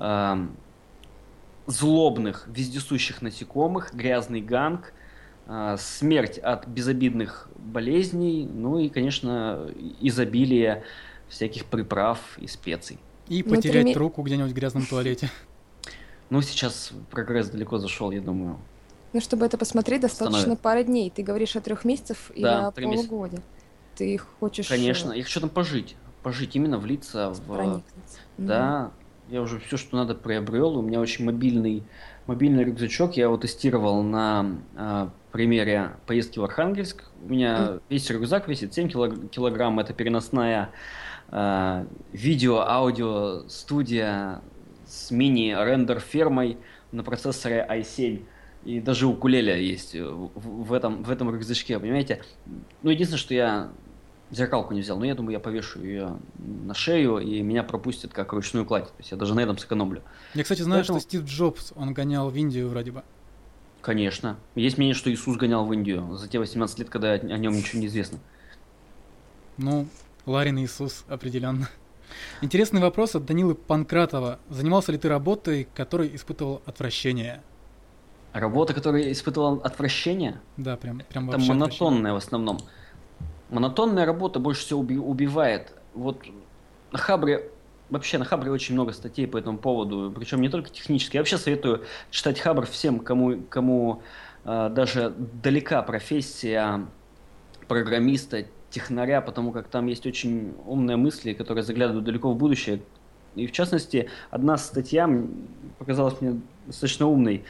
злобных, вездесущих насекомых, грязный ганг, смерть от безобидных болезней, ну и, конечно, изобилие всяких приправ и специй. И Ну, потерять 3 руку где-нибудь в грязном туалете. Ну, сейчас прогресс далеко зашел, я думаю. Ну, чтобы это посмотреть, достаточно Становится. пары дней. Ты говоришь о 3 месяцев или Да, о 3 месяца. полугоде? Ты хочешь Конечно, я хочу там пожить, именно влиться в... проникнуться? Да, я уже все, что надо, приобрел. У меня очень мобильный рюкзачок. Я его тестировал на примере поездки в Архангельск. У меня весь рюкзак весит 7 килограмм. Это переносная видео, аудио студия с мини-рендер-фермой на процессоре i7. И даже укулеле есть в этом рюкзачке, понимаете? Ну, единственное, что я зеркалку не взял, но я думаю, я повешу ее на шею, и меня пропустят как ручную кладь. То есть я даже на этом сэкономлю. Я, кстати, знаю, Поэтому- что Стив Джобс, он гонял в Индию вроде бы. Конечно. Есть мнение, что Иисус гонял в Индию за те 18 лет, когда о нем ничего не известно. Ну, Ларин Иисус, определенно. Интересный вопрос от Данилы Панкратова. Занимался ли ты работой, которой испытывал отвращение? Работа, которая испытывала отвращение, Да, прям это вообще отвращение. монотонная в основном. Монотонная работа больше всего убивает. Вот на Хабре очень много статей по этому поводу, причем не только технические. Я вообще советую читать Хабр всем, кому даже далека профессия программиста, технаря, потому как там есть очень умные мысли, которые заглядывают далеко в будущее. И в частности, одна статья показалась мне достаточно умной.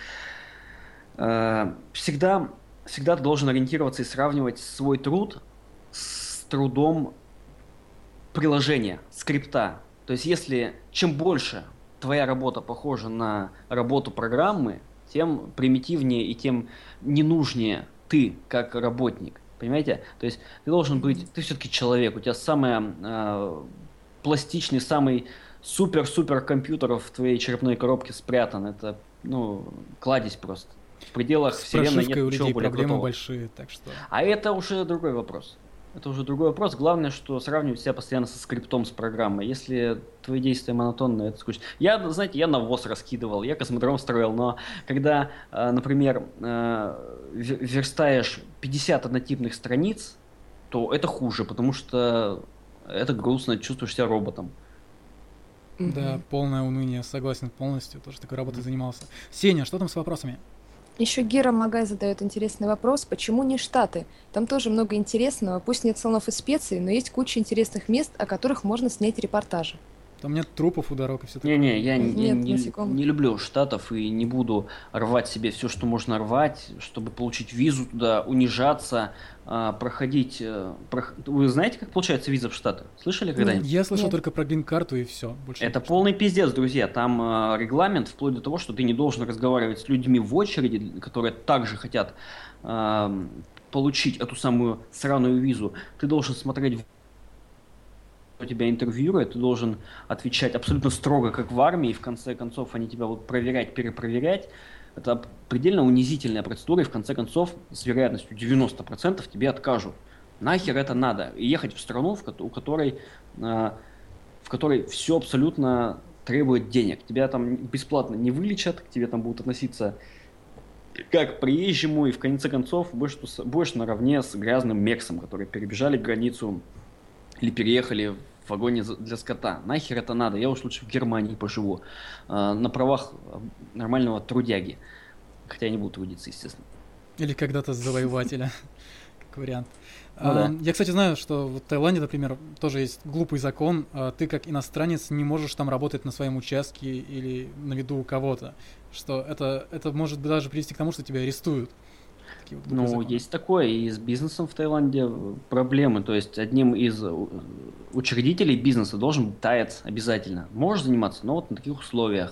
Всегда ты должен ориентироваться и сравнивать свой труд с трудом приложения, скрипта. То есть, чем больше твоя работа похожа на работу программы, тем примитивнее и тем ненужнее ты как работник. Понимаете? То есть ты все-таки человек, у тебя самый пластичный, самый супер-супер компьютер в твоей черепной коробке спрятан. Это, кладезь просто. В пределах С вселенной нет прошивкой у ничего людей более проблемы крутого. большие, так что... А это уже другой вопрос. Это уже другой вопрос. Главное, что сравнивать себя постоянно со скриптом, с программой. Если твои действия монотонные, это скучно. Я, знаете, я навоз раскидывал, я космодром строил, но когда, например, верстаешь 50 однотипных страниц, то это хуже, потому что это грустно, чувствуешь себя роботом. Да, полное уныние, согласен полностью, тоже такой работой занимался. Сеня, что там с вопросами? Еще Гера Магай задает интересный вопрос, почему не Штаты? Там тоже много интересного, пусть нет слонов и специй, но есть куча интересных мест, о которых можно снять репортажи. Там нет трупов у дорог и все такое. Не-не, я Нет не насекомых. люблю Штатов и не буду рвать себе все, что можно рвать, чтобы получить визу туда, унижаться, проходить. Вы знаете, как получается виза в Штаты? Слышали когда-нибудь? Я слышал Нет. только про грин-карту и все. Больше Это ничего. полный пиздец, друзья. Там регламент вплоть до того, что ты не должен разговаривать с людьми в очереди, которые также хотят получить эту самую сраную визу. Ты должен смотреть кто тебя интервьюирует, ты должен отвечать абсолютно строго, как в армии, и в конце концов они тебя будут проверять, перепроверять. Это предельно унизительная процедура, и в конце концов с вероятностью 90% тебе откажут. Нахер это надо? И ехать в страну, в которой все абсолютно требует денег. Тебя там бесплатно не вылечат, к тебе там будут относиться как к приезжему, и в конце концов будешь наравне с грязным мексом, которые перебежали границу или переехали в вагоне для скота. Нахер это надо? Я уж лучше в Германии поживу. На правах нормального трудяги. Хотя я не буду трудиться, естественно. Или когда-то завоевателя, как вариант. Ну да. Я, кстати, знаю, что в Таиланде, например, тоже есть глупый закон. Ты как иностранец не можешь там работать на своем участке или на виду у кого-то. Что это может даже привести к тому, что тебя арестуют. Такие вот глупые Ну, законы. есть такое. И с бизнесом в Таиланде проблемы. То есть одним из учредителей бизнеса должен быть таец обязательно. Можешь заниматься, но вот на таких условиях.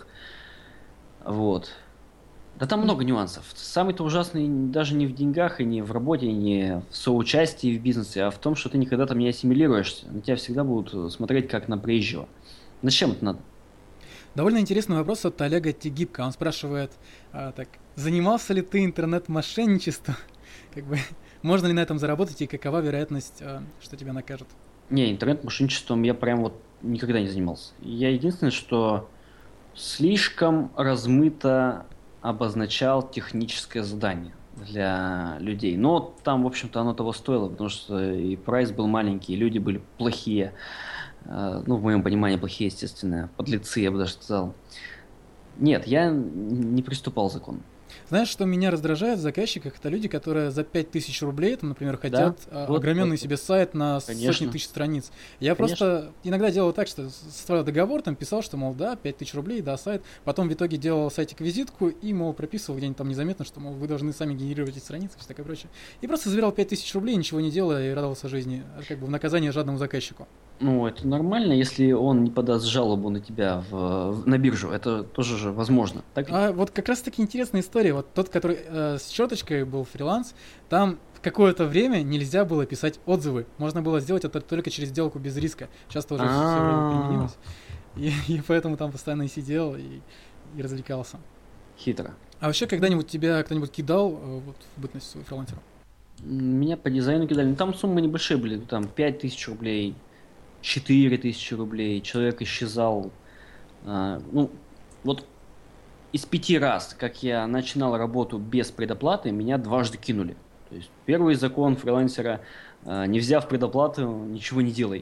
Вот. Да там много нюансов. Самый-то ужасный даже не в деньгах и не в работе, и не в соучастии в бизнесе, а в том, что ты никогда там не ассимилируешься. На тебя всегда будут смотреть как на приезжего. Зачем это надо? Довольно интересный вопрос от Олега Тигибко. Он спрашивает, так, занимался ли ты интернет-мошенничеством? Как бы, можно ли на этом заработать и какова вероятность, что тебя накажут? Не, интернет-мошенничеством я прям вот никогда не занимался. Я единственное, что слишком размыто обозначал техническое задание для людей. Но там, в общем-то, оно того стоило, потому что и прайс был маленький, и люди были плохие. Ну, в моем понимании, плохие, естественно. Подлецы, я бы даже сказал. Нет, я не приступал к закону. Знаешь, что меня раздражает в заказчиках? Это люди, которые за 5000 рублей, там, например, хотят вот, огроменный вот. себе сайт на Конечно. сотни тысяч страниц. Я Конечно. просто иногда делал так, что составлял договор, там писал, что, мол, да, 5000 рублей, да, сайт. Потом в итоге делал сайтик-визитку и, мол, прописывал где-нибудь там незаметно, что, мол, вы должны сами генерировать эти страницы и все такое прочее. И просто забирал 5000 рублей, ничего не делая и радовался жизни, как бы в наказание жадному заказчику. Ну, это нормально, если он не подаст жалобу на тебя на биржу. Это тоже же возможно. Так? А вот как раз таки интересная история. Вот тот, который с черточкой был фриланс, там в какое-то время нельзя было писать отзывы. Можно было сделать это только через сделку без риска. Сейчас тоже все применилось. И поэтому там постоянно и сидел, и развлекался. Хитро. А вообще когда-нибудь тебя кто-нибудь кидал вот, в бытность свою фрилансером? Меня по дизайну кидали. Ну, там суммы небольшие были. Там 5000 рублей, 4000 рублей. Человек исчезал. Ну, вот из 5 раз, как я начинал работу без предоплаты, меня дважды кинули. То есть первый закон фрилансера: не взяв предоплату, ничего не делай.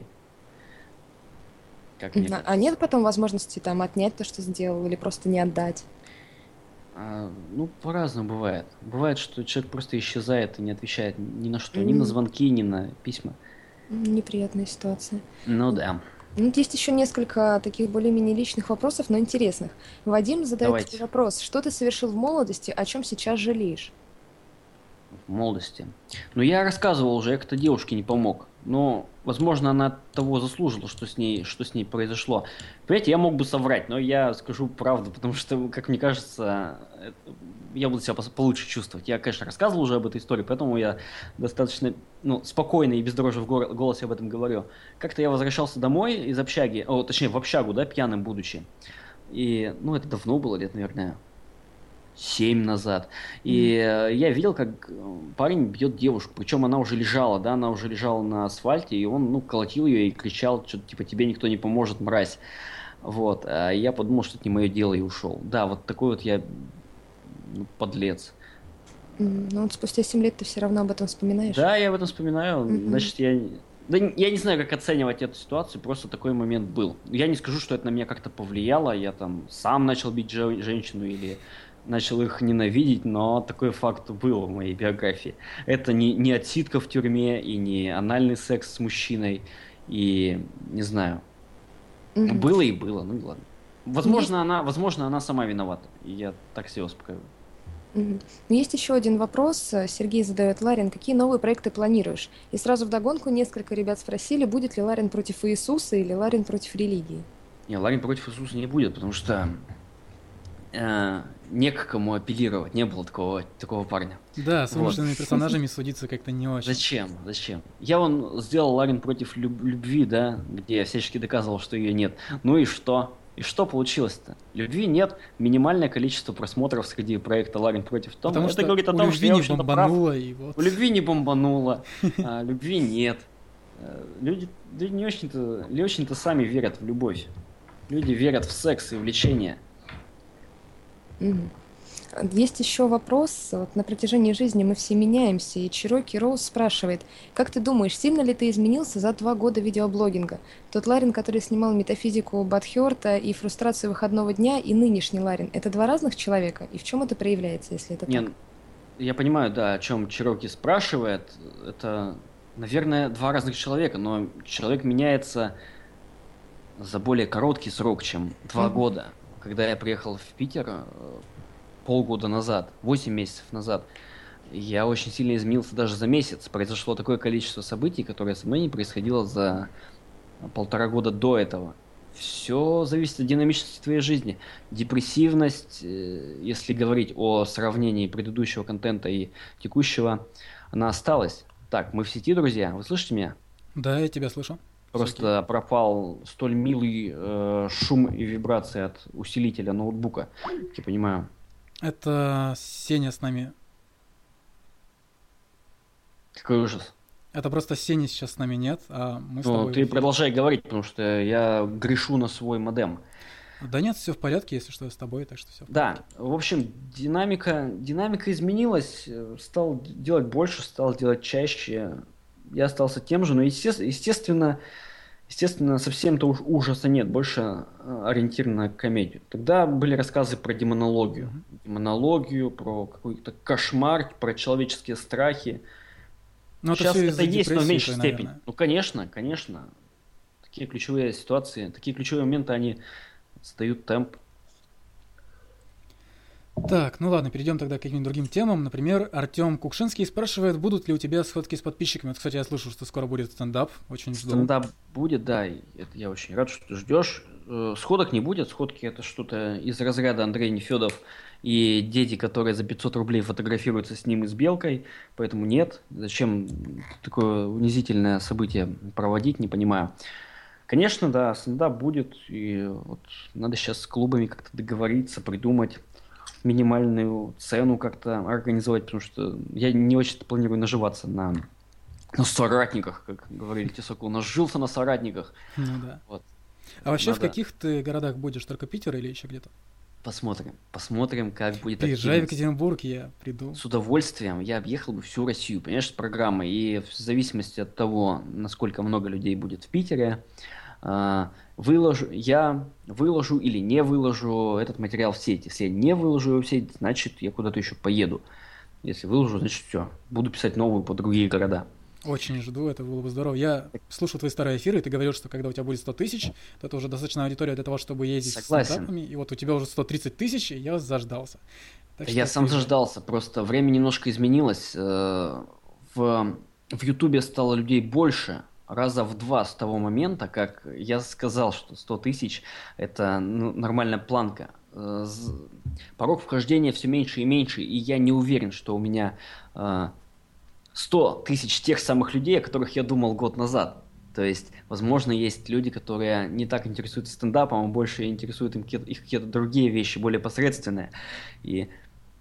Как мне кажется. А нет потом возможности там отнять то, что сделал, или просто не отдать? Ну, по-разному бывает. Бывает, что человек просто исчезает и не отвечает ни на что, ни на звонки, ни на письма. Неприятная ситуация. Ну да. Ну, есть еще несколько таких более-менее личных вопросов, но интересных. Вадим задает Давайте. тебе вопрос. Что ты совершил в молодости, о чем сейчас жалеешь? В молодости. Ну, я рассказывал уже, я как-то девушке не помог. Но, возможно, она того заслужила, что с ней произошло. Понимаете, я мог бы соврать, но я скажу правду, потому что, как мне кажется, я буду себя получше чувствовать. Я, конечно, рассказывал уже об этой истории, поэтому я достаточно спокойно и без дрожи в голосе об этом говорю. Как-то я возвращался домой из общаги, точнее, в общагу, да, пьяным будучи. И, это давно было, лет, наверное, 7 назад. И я видел, как парень бьет девушку, причем она уже лежала, да, она уже лежала на асфальте, и он, ну, колотил ее и кричал, что-то типа тебе никто не поможет, мразь. Вот, а я подумал, что это не мое дело и ушел. Да, вот такой вот я подлец. Но вот спустя 7 лет ты все равно об этом вспоминаешь? Да, я об этом вспоминаю. Мгм. Значит, я не знаю, как оценивать эту ситуацию, просто такой момент был. Я не скажу, что это на меня как-то повлияло, я там сам начал бить женщину или начал их ненавидеть, но такой факт был в моей биографии. Это не отсидка в тюрьме и не анальный секс с мужчиной, и не знаю. Мгм. Было и было, ну и ладно. Есть Возможно, она сама виновата. И я так себе успокаиваю. Мгм. Но есть еще один вопрос. Сергей задает: Ларин, какие новые проекты планируешь? И сразу вдогонку несколько ребят спросили, будет ли Ларин против Иисуса или Ларин против религии. Не, Ларин против Иисуса не будет, потому что не к кому апеллировать. Не было такого парня. Да, с Вот. вымышленными персонажами судиться как-то не очень. Зачем? Зачем? Я вон сделал Ларин против любви, да, где я всячески доказывал, что ее нет. Ну и что? И что получилось-то? Любви нет, минимальное количество просмотров среди проекта Ларин против Тома. Потому Это что говорит о у том, что любви я, в не общем-то, прав. бомбануло, и вот. У любви не бомбануло, любви нет. Люди не очень-то сами верят в любовь. Люди верят в секс и влечение. Мгм. Есть еще вопрос. Вот на протяжении жизни мы все меняемся, и Чироки Роуз спрашивает: как ты думаешь, сильно ли ты изменился за 2 года видеоблогинга? Тот Ларин, который снимал метафизику Бадхёрта и фрустрацию выходного дня, и нынешний Ларин — это 2 разных человека? И в чем это проявляется, если это так? Не, я понимаю, да, о чем Чироки спрашивает. Это, наверное, 2 разных человека, но человек меняется за более короткий срок, чем 2 Мгм. года. Когда я приехал в Питер полгода назад, 8 месяцев назад, я очень сильно изменился даже за месяц. Произошло такое количество событий, которое со мной не происходило за 1,5 года до этого. Все зависит от динамичности твоей жизни. Депрессивность, если говорить о сравнении предыдущего контента и текущего, она осталась. Так, мы в сети, друзья. Вы слышите меня? Да, я тебя слышу. Всё окей. Просто пропал столь милый шум и вибрации от усилителя ноутбука, как я понимаю. Это Сеня с нами. Какой ужас. Это просто Сени сейчас с нами нет, а мы с Ну, тобой в ты эфире. продолжай говорить, потому что я грешу на свой модем. Да нет, все в порядке, если что, я с тобой, так что все в Да, порядке. в общем, динамика изменилась, стал делать больше, стал делать чаще. Я остался тем же, но естественно, совсем-то уж ужаса нет, больше ориентир на комедию. Тогда были рассказы про демонологию. Мгм. Демонологию, про какой-то кошмар, про человеческие страхи. Ну, это Сейчас все это из-за есть, но в депрессии меньшей той, степени. наверное. Ну, конечно. Такие ключевые ситуации, такие ключевые моменты, они задают темп. Так, ну ладно, перейдем тогда к каким-нибудь другим темам. Например, Артем Кукшинский спрашивает, будут ли у тебя сходки с подписчиками. Вот, кстати, я слышу, что скоро будет стендап, очень жду. Стендап будет, да, и это я очень рад, что ты ждешь. Сходок не будет, сходки это что-то из разряда Андрей Нефедов и дети, которые за 500 рублей фотографируются с ним и с Белкой, поэтому нет. Зачем такое унизительное событие проводить, не понимаю. Конечно, да, стендап будет, и вот надо сейчас с клубами как-то договориться, придумать минимальную цену как-то организовать, потому что я не очень планирую наживаться на соратниках, как говорили Тесакул, нажился на соратниках. Ну да. Вот. А вообще в Надо каких ты городах будешь? Только Питер или еще где-то? посмотрим, как будет Приезжай в активность. Екатеринбург, я приду. С удовольствием я объехал бы всю Россию, понимаешь, с программой, и в зависимости от того, насколько много людей будет в Питере, я выложу или не выложу этот материал в сеть. Если я не выложу его в сеть, значит, я куда-то еще поеду. Если выложу, значит, все. Буду писать новую по другие города. Очень жду, это было бы здорово. Я слушал твои старые эфиры, и ты говорил, что когда у тебя будет 100 тысяч, то это уже достаточная аудитория для того, чтобы ездить с Согласен. стендапами. И вот у тебя уже 130 тысяч, и я заждался. Так Я что сам приезжай. заждался, просто время немножко изменилось. В Ютубе стало людей больше, раза в 2 с того момента, как я сказал, что 100 тысяч это нормальная планка. Порог вхождения все меньше и меньше, и я не уверен, что у меня 100 тысяч тех самых людей, о которых я думал год назад. То есть, возможно, есть люди, которые не так интересуются стендапом, а больше интересуют их какие-то другие вещи, более посредственные. И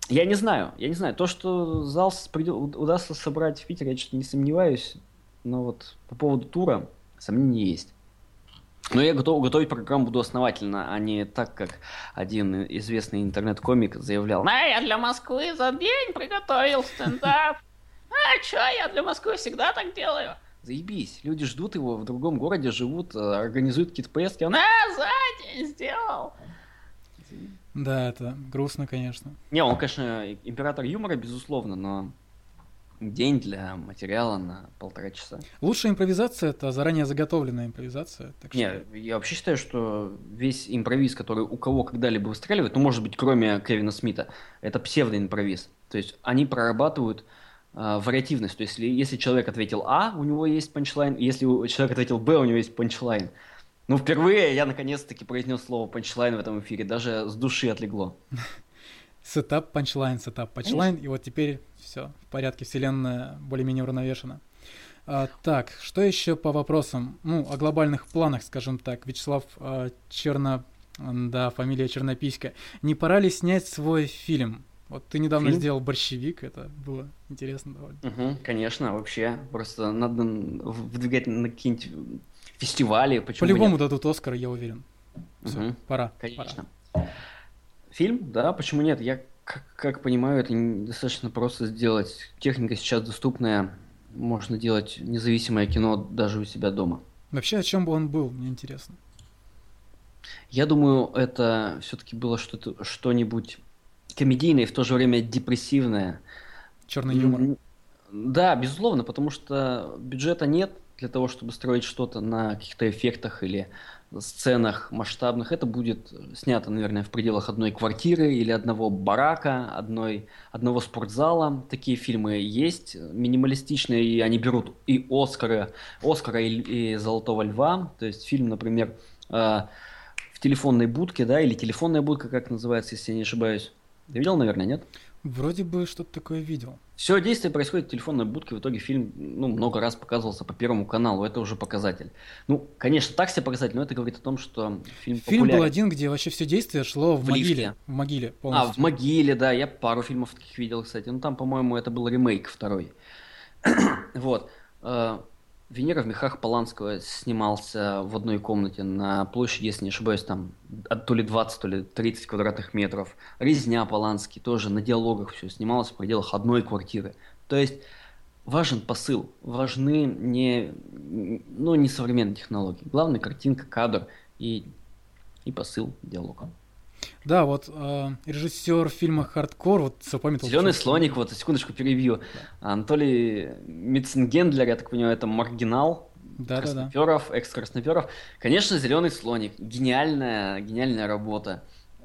Я не знаю, я не знаю. То, что зал удастся собрать в Питере, я что-то не сомневаюсь. Но вот по поводу тура сомнения есть. Но я готовить программу буду основательно, а не так, как один известный интернет-комик заявлял. Я для Москвы за день приготовил стендап. А чё, я для Москвы всегда так делаю. Заебись, люди ждут его, в другом городе живут, организуют какие-то поездки. Он за день сделал. Да, это грустно, конечно. Не, он, конечно, император юмора, безусловно, но день для материала на 1,5 часа. Лучшая импровизация — это заранее заготовленная импровизация. Так что... Не, я вообще считаю, что весь импровиз, который у кого когда-либо выстреливает, ну, может быть, кроме Кевина Смита, это псевдоимпровиз. То есть они прорабатывают вариативность. То есть если человек ответил А, у него есть панчлайн, если человек ответил Б, у него есть панчлайн. Ну, впервые я наконец-таки произнес слово панчлайн в этом эфире, даже с души отлегло. Сетап, панчлайн, и вот теперь все в порядке, вселенная более-менее уравновешена. Так, что еще по вопросам? Ну, о глобальных планах, скажем так. Вячеслав да, фамилия Чернописька. Не пора ли снять свой фильм? Вот ты недавно сделал «Борщевик», это было интересно довольно. Конечно, вообще. Просто надо выдвигать на какие-нибудь фестивали. По-любому дадут «Оскар», я уверен. Все, пора. Конечно. Пора. Фильм, да, почему нет? Я, как понимаю, это достаточно просто сделать. Техника сейчас доступная. Можно делать независимое кино даже у себя дома. Вообще, о чем бы он был, мне интересно. Я думаю, это все-таки было что-нибудь комедийное и в то же время депрессивное. Черный юмор. Да, безусловно, потому что бюджета нет для того, чтобы строить что-то на каких-то эффектах или сценах масштабных. Это будет снято, наверное, в пределах одной квартиры или одного барака, одного спортзала. Такие фильмы есть, минималистичные, и они берут и Оскара и Золотого Льва. То есть фильм, например, в телефонной будке, да, или телефонная будка, как называется, если я не ошибаюсь. Ты видел, наверное, нет? Вроде бы что-то такое видел. Все действие происходит в телефонной будке, в итоге фильм много раз показывался по Первому каналу, это уже показатель. Ну, конечно, так себе показатель, но это говорит о том, что фильм популярен. Фильм был один, где вообще все действие шло в могиле. В могиле полностью. В могиле, да, я пару фильмов таких видел, кстати. Ну, там, по-моему, это был ремейк второй. Вот. «Венера в мехах» Поланского снимался в одной комнате на площади, если не ошибаюсь, там то ли 20, то ли 30 квадратных метров. «Резня» Поланский тоже на диалогах все снималось в пределах одной квартиры. То есть важен посыл, важны не современные технологии. Главное картинка, кадр и посыл диалога. Да, вот режиссер фильма «Хардкор», вот запомнил. «Зеленый слоник», вот, секундочку перебью. Анатолий Митценгендлер, я так понимаю, это маргинал. Да. Экс-красноперов. Конечно, «Зеленый слоник». Гениальная работа.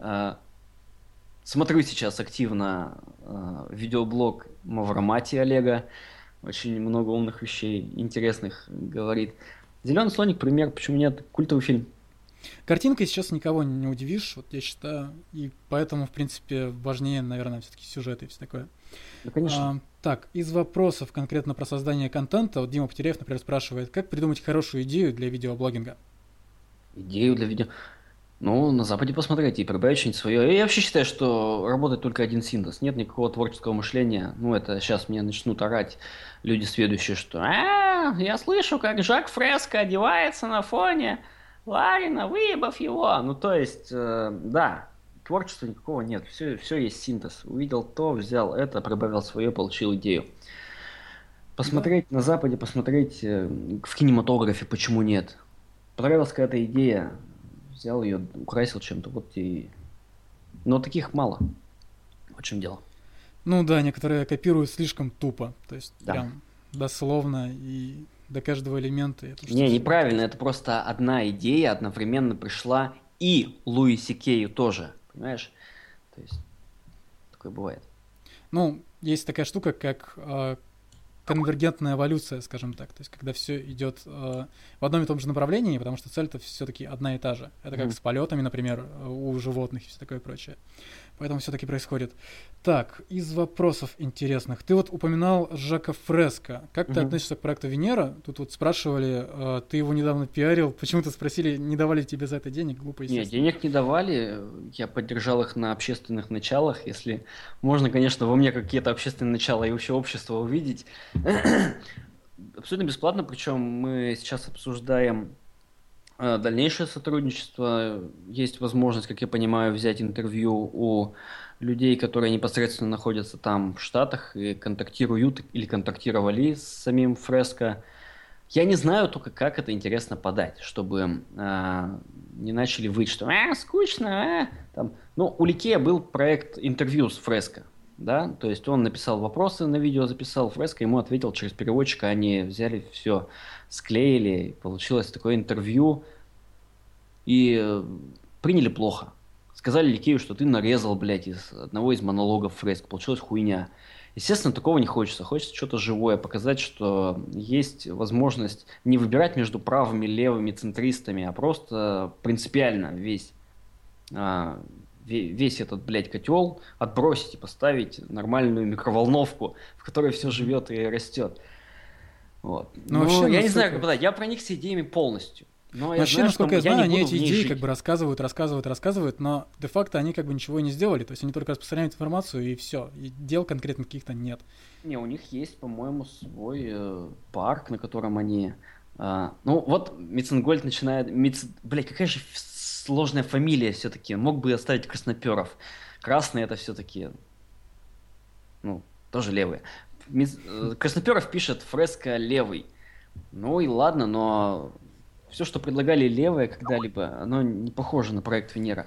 Смотрю сейчас активно видеоблог Мавромати Олега. Очень много умных вещей, интересных говорит. «Зеленый слоник» пример, почему нет, культовый фильм. Картинкой сейчас никого не удивишь, вот я считаю, и поэтому, в принципе, важнее, наверное, все-таки сюжет и все такое. Ну, конечно. Так, из вопросов конкретно про создание контента, вот Дима Потеряев, например, спрашивает, как придумать хорошую идею для видеоблогинга? Идею для видео... Ну, на Западе посмотрите и прибавить что-нибудь свое. Я вообще считаю, что работает только один синтез. Нет никакого творческого мышления. Ну, это сейчас мне начнут орать люди сведущие, что я слышу, как Жак Фреско одевается на фоне Ларина, выебав его. Ну, то есть, да, творчества никакого нет. Все есть синтез. Увидел то, взял это, прибавил свое, получил идею. Посмотреть на Западе, посмотреть в кинематографе, почему нет. Понравилась какая-то идея, взял ее, украсил чем-то, вот и... Но таких мало. В чем дело? Ну да, некоторые копируют слишком тупо. То есть прям дословно и до каждого элемента. Неправильно, это просто одна идея одновременно пришла и Луи Си Кею тоже, понимаешь? То есть такое бывает. Ну, есть такая штука, как конвергентная эволюция, скажем так. То есть, когда все идет в одном и том же направлении, потому что цель-то все-таки одна и та же. Это как с полетами, например, у животных и все такое прочее. Поэтому все-таки происходит. Так, из вопросов интересных. Ты вот упоминал Жака Фреско. Как ты относишься к проекту Венера? Тут вот спрашивали, ты его недавно пиарил. Почему-то спросили, не давали тебе за это денег? Глупо, естественно. Нет, денег не давали. Я поддержал их на общественных началах. Если можно, конечно, во мне какие-то общественные начала и вообще общество увидеть. Абсолютно бесплатно. Причем мы сейчас обсуждаем дальнейшее сотрудничество. Есть возможность, как я понимаю, взять интервью у людей, которые непосредственно находятся там в Штатах и контактируют или контактировали с самим Фреско. Я не знаю только, как это интересно подать, чтобы не начали выть, что скучно. Там. Ну, у Ликея был проект интервью с Фреско. Да? То есть он написал вопросы на видео, записал Фреско, ему ответил через переводчика, они взяли все, склеили, получилось такое интервью, и приняли плохо. Сказали Ликею, что ты нарезал, блядь, из одного из монологов Фреско, получилась хуйня. Естественно, такого не хочется. Хочется что-то живое, показать, что есть возможность не выбирать между правыми, левыми, центристами, а просто принципиально весь этот, блядь, котел отбросить и поставить нормальную микроволновку, в которой все живет и растет. Вот. Ну, вообще, я не знаю, как подать. Я проникся идеями полностью. Но вообще, знаю, насколько я знаю, они эти идеи жить. как бы рассказывают, но де-факто они как бы ничего и не сделали. То есть они только распространяют информацию и все. И дел конкретно каких-то нет. Не, у них есть, по-моему, свой парк, на котором они... ну, вот Миценгольд начинает... Блядь, какая же сложная фамилия все-таки. Мог бы оставить Красноперов. Красный это все-таки... Ну, тоже левые. Красноперов пишет Фреско левый. Ну и ладно, но... Все, что предлагали левые когда-либо, оно не похоже на проект Венера.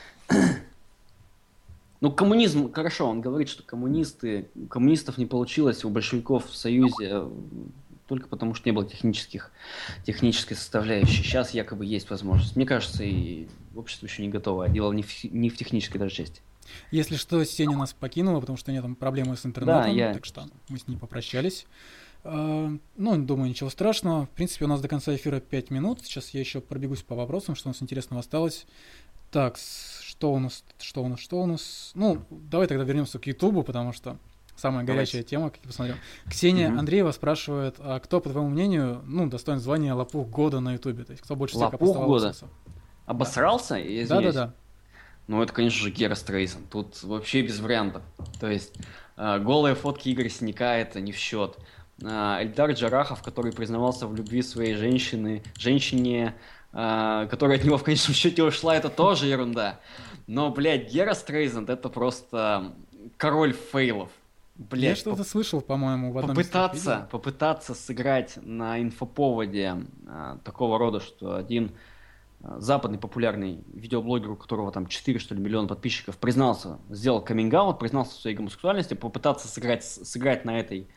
Ну, коммунизм, хорошо, он говорит, что коммунистов не получилось у большевиков в Союзе только потому, что не было технической составляющей. Сейчас якобы есть возможность. Мне кажется, и общество еще не готово. Дело не в технической даже части. Если что, Сеня нас покинула, потому что у нее там проблемы с интернетом, да, так что мы с ней попрощались. Ну, думаю, ничего страшного. В принципе, у нас до конца эфира 5 минут. Сейчас я еще пробегусь по вопросам, что у нас интересного осталось. Так, что у нас? Ну, давай тогда вернемся к Ютубу, потому что самая горячая тема, как я посмотрел. Ксения Андреева спрашивает, а кто, по твоему мнению, достоин звания Лопух года на Ютубе? То есть, кто больше всех опростовался? Обосрался? Да. Ну, это, конечно же, Гера Стрейзен. Тут вообще без вариантов. То есть, голые фотки Игоря Синяка — это не в счет. Эльдар Джарахов, который признавался в любви своей женщине, которая от него в конечном счете ушла, это тоже ерунда. Но, блядь, Гера Стрейзенд — это просто король фейлов. Блядь, я что-то слышал, по-моему, в одном из видео. Попытаться сыграть на инфоповоде такого рода, что один западный популярный видеоблогер, у которого там 4, что ли, миллиона подписчиков, сделал каминг-аут, признался в своей гомосексуальности, попытаться сыграть на этой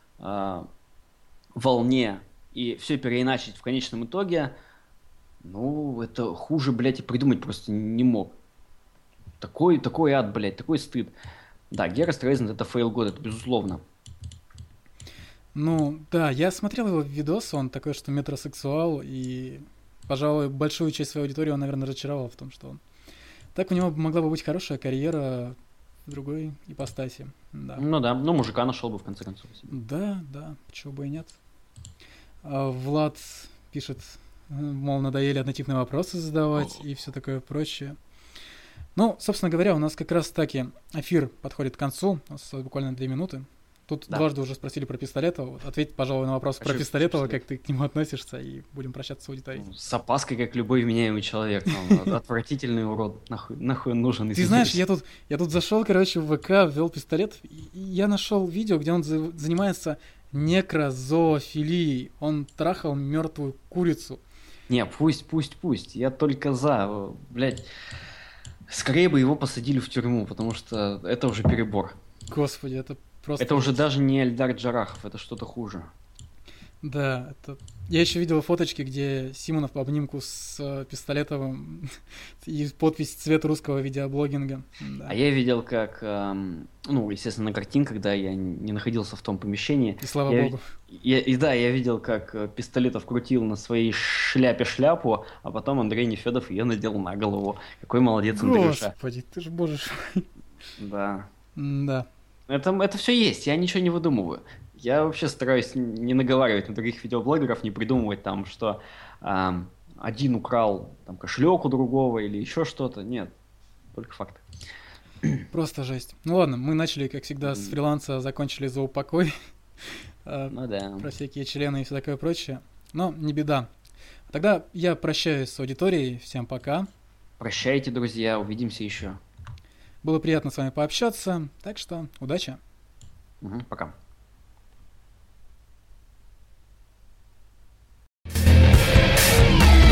волне и все переиначить в конечном итоге, ну, это хуже, блядь, и придумать просто не мог. Такой ад, блядь, такой стыд. Да, Гера Стрейзенд — это фейл года, это безусловно. Ну, да, я смотрел его видос, он такой, что метросексуал, и, пожалуй, большую часть своей аудитории он, наверное, разочаровал в том, что он... Так у него могла бы быть хорошая карьера в другой ипостаси. Да. Ну да, мужика нашел бы в конце концов. Да, почему бы и нет. Влад пишет, мол, надоели однотипные вопросы задавать и все такое прочее. Ну, собственно говоря, у нас как раз таки эфир подходит к концу. У нас буквально 2 минуты. Тут дважды уже спросили про Пистолетова. Вот, ответь, пожалуй, на вопрос про Пистолетова, как ты к нему относишься, и будем прощаться с аудиторией. С опаской, как любой вменяемый человек. Отвратительный урод. Нахуй он нужен. Ты знаешь, я тут зашел, короче, в ВК, ввел Пистолет, и я нашел видео, где он занимается некрозоофилией. Он трахал мертвую курицу. Не, пусть. Я только за. Блядь. Скорее бы его посадили в тюрьму, потому что это уже перебор. Господи, это просто... Это уже даже не Эльдар Джарахов, это что-то хуже. Да, это... Я еще видел фоточки, где Симонов в обнимку с Пистолетовым и подпись «Цвет русского видеоблогинга». Да. А я видел, как, ну, естественно, на картинках, да, я не находился в том помещении. И слава Я, богу. да, я видел, как Пистолетов крутил на своей шляпе шляпу, а потом Андрей Нефедов ее надел на голову. Какой молодец Андрюша. Господи, ты ж боже ж. Да. Да. Это все есть, я ничего не выдумываю. Я вообще стараюсь не наговаривать на других видеоблогеров, не придумывать там, что один украл там, кошелек у другого или еще что-то. Нет, только факты. Просто жесть. Ну ладно, мы начали, как всегда, с фриланса, закончили за упокой. Ну да. Про всякие члены и все такое прочее. Но не беда. Тогда я прощаюсь с аудиторией. Всем пока. Прощайте, друзья, увидимся еще. Было приятно с вами пообщаться. Так что удачи. Пока.